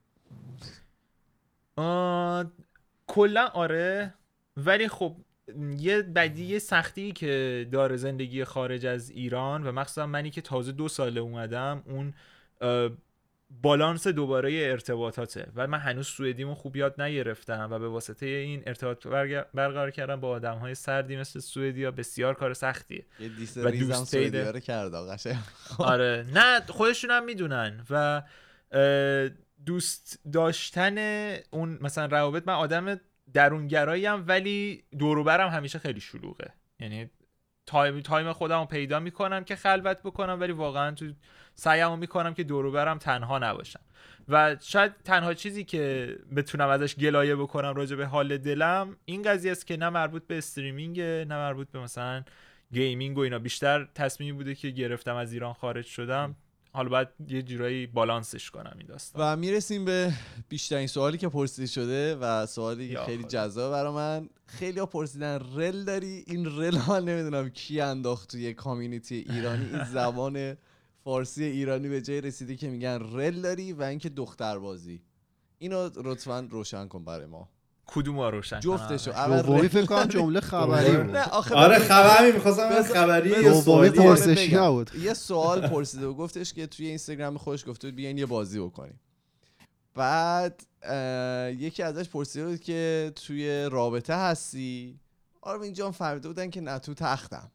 کلا آره، ولی خب یه بدیه سختی که داره زندگی خارج از ایران و مخصوصا منی که تازه 2 ساله اومدم، اون بالانس دوباره ارتباطاته و من هنوز سوئدیمو خوب یاد نگرفتم و به واسطه این ارتباط برقرار کردن با آدم‌های سردی مثل سوئدیا بسیار کار سختیه. یه دیسریزم سوئدیا رو کرد قشنگ. آره نه خودشون هم میدونن و دوست داشتن اون مثلا روابط، من آدم درونگراییم ولی دور و برم همیشه خیلی شلوغه، یعنی تایم خودم رو پیدا میکنم که خلوت بکنم ولی واقعا تو سعیمو میکنم که دور و برم تنها نباشم و شاید تنها چیزی که بتونم ازش گلایه بکنم راجع به حال دلم این قضیه است که نه مربوط به استریمینگ نه مربوط به مثلا گیمینگ و اینا، بیشتر تصمیمی بوده که گرفتم از ایران خارج شدم، حالا باید یه جورایی بالانسش کنم این داستان. و میرسیم به بیشترین سوالی که پرسیده شده و سوالی خیلی جذاب برای من. خیلی ها پرسیدن رل داری؟ این رل ها نمیدونم کی انداخت توی کامیونیتی ایرانی، این زبان فارسی ایرانی به جای رسیده که میگن رل داری و اینکه دختر بازی. اینو لطفاً روشن کن برای ما. کدوم رو روشن کنم؟ جفتشو. دومی فکر کنم جمله خبری بود. آره خبری می‌خواستم خبری. دومی پرسشی نبود. یه سوال پرسیده و گفتش که توی اینستاگرام خودش گفته بود بیاین یه بازی بکنیم. بعد یکی ازش پرسیده بود که توی رابطه هستی؟ آروین جان فهمیده بودن که نه تو تختم.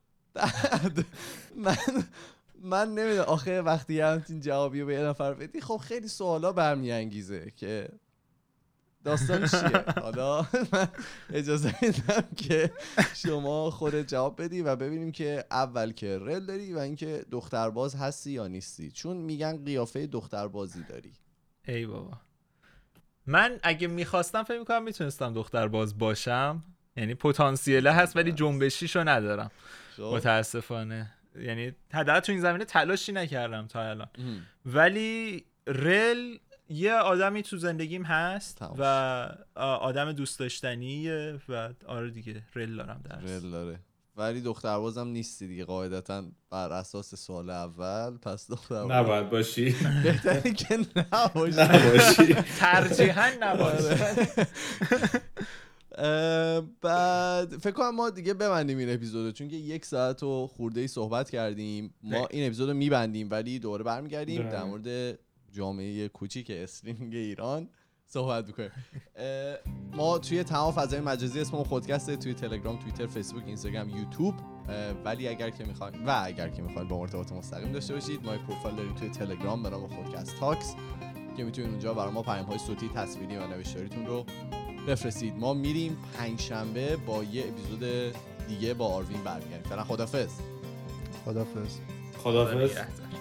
من نمیدونم آخه وقتی همچین جوابی رو به یه نفر بدی خب خیلی سوالا برمیانگیزه که داستان چیه. حالا من اجازه میدم که شما خودت جواب بدی و ببینیم که اول که رل داری و اینکه دخترباز هستی یا نیستی، چون میگن قیافه دختربازی داری. ای بابا، من اگه میخواستم فکر میکنم میتونستم دخترباز باشم، یعنی پتانسیله هست ولی جنبشیشو ندارم متاسفانه، یعنی حداقل تو این زمینه تلاشی نکردم تا الان. ولی رل یه آدمی تو زندگیم هست و آدم دوست داشتنیه و آره دیگه رل دارم درست. رل داره ولی دختربازم نیستی دیگه قاعدتا بر اساس سوال اول، پس دخترباز نباید باشی. بهتره که نباشی. ترجیحاً نباشی. بعد فکر کنم ما دیگه ببندیم این اپیزودو، چون که 1 ساعت و خورده‌ای صحبت کردیم. ما این اپیزودو میبندیم ولی دوباره برمیگردیم در مورد جامعه کوچیک استریمینگ ایران صحبت بکنیم. ما توی تمام فضای مجازی اسممون خودکسته، توی تلگرام، توییتر، فیسبوک، اینستاگرام، یوتیوب. ولی اگر که میخواین با ارتباط مستقیم داشته باشید، ما یک پروفایل داریم توی تلگرام به نام خودکست تاکس که میتونید اونجا برای ما پیام‌های صوتی، تصویری و نوشتاریتون رو بفرستید. ما میریم 5 شنبه با یه اپیزود دیگه با آروین برمیگردیم. فعلا خدافظ. خدافظ. خدافظ.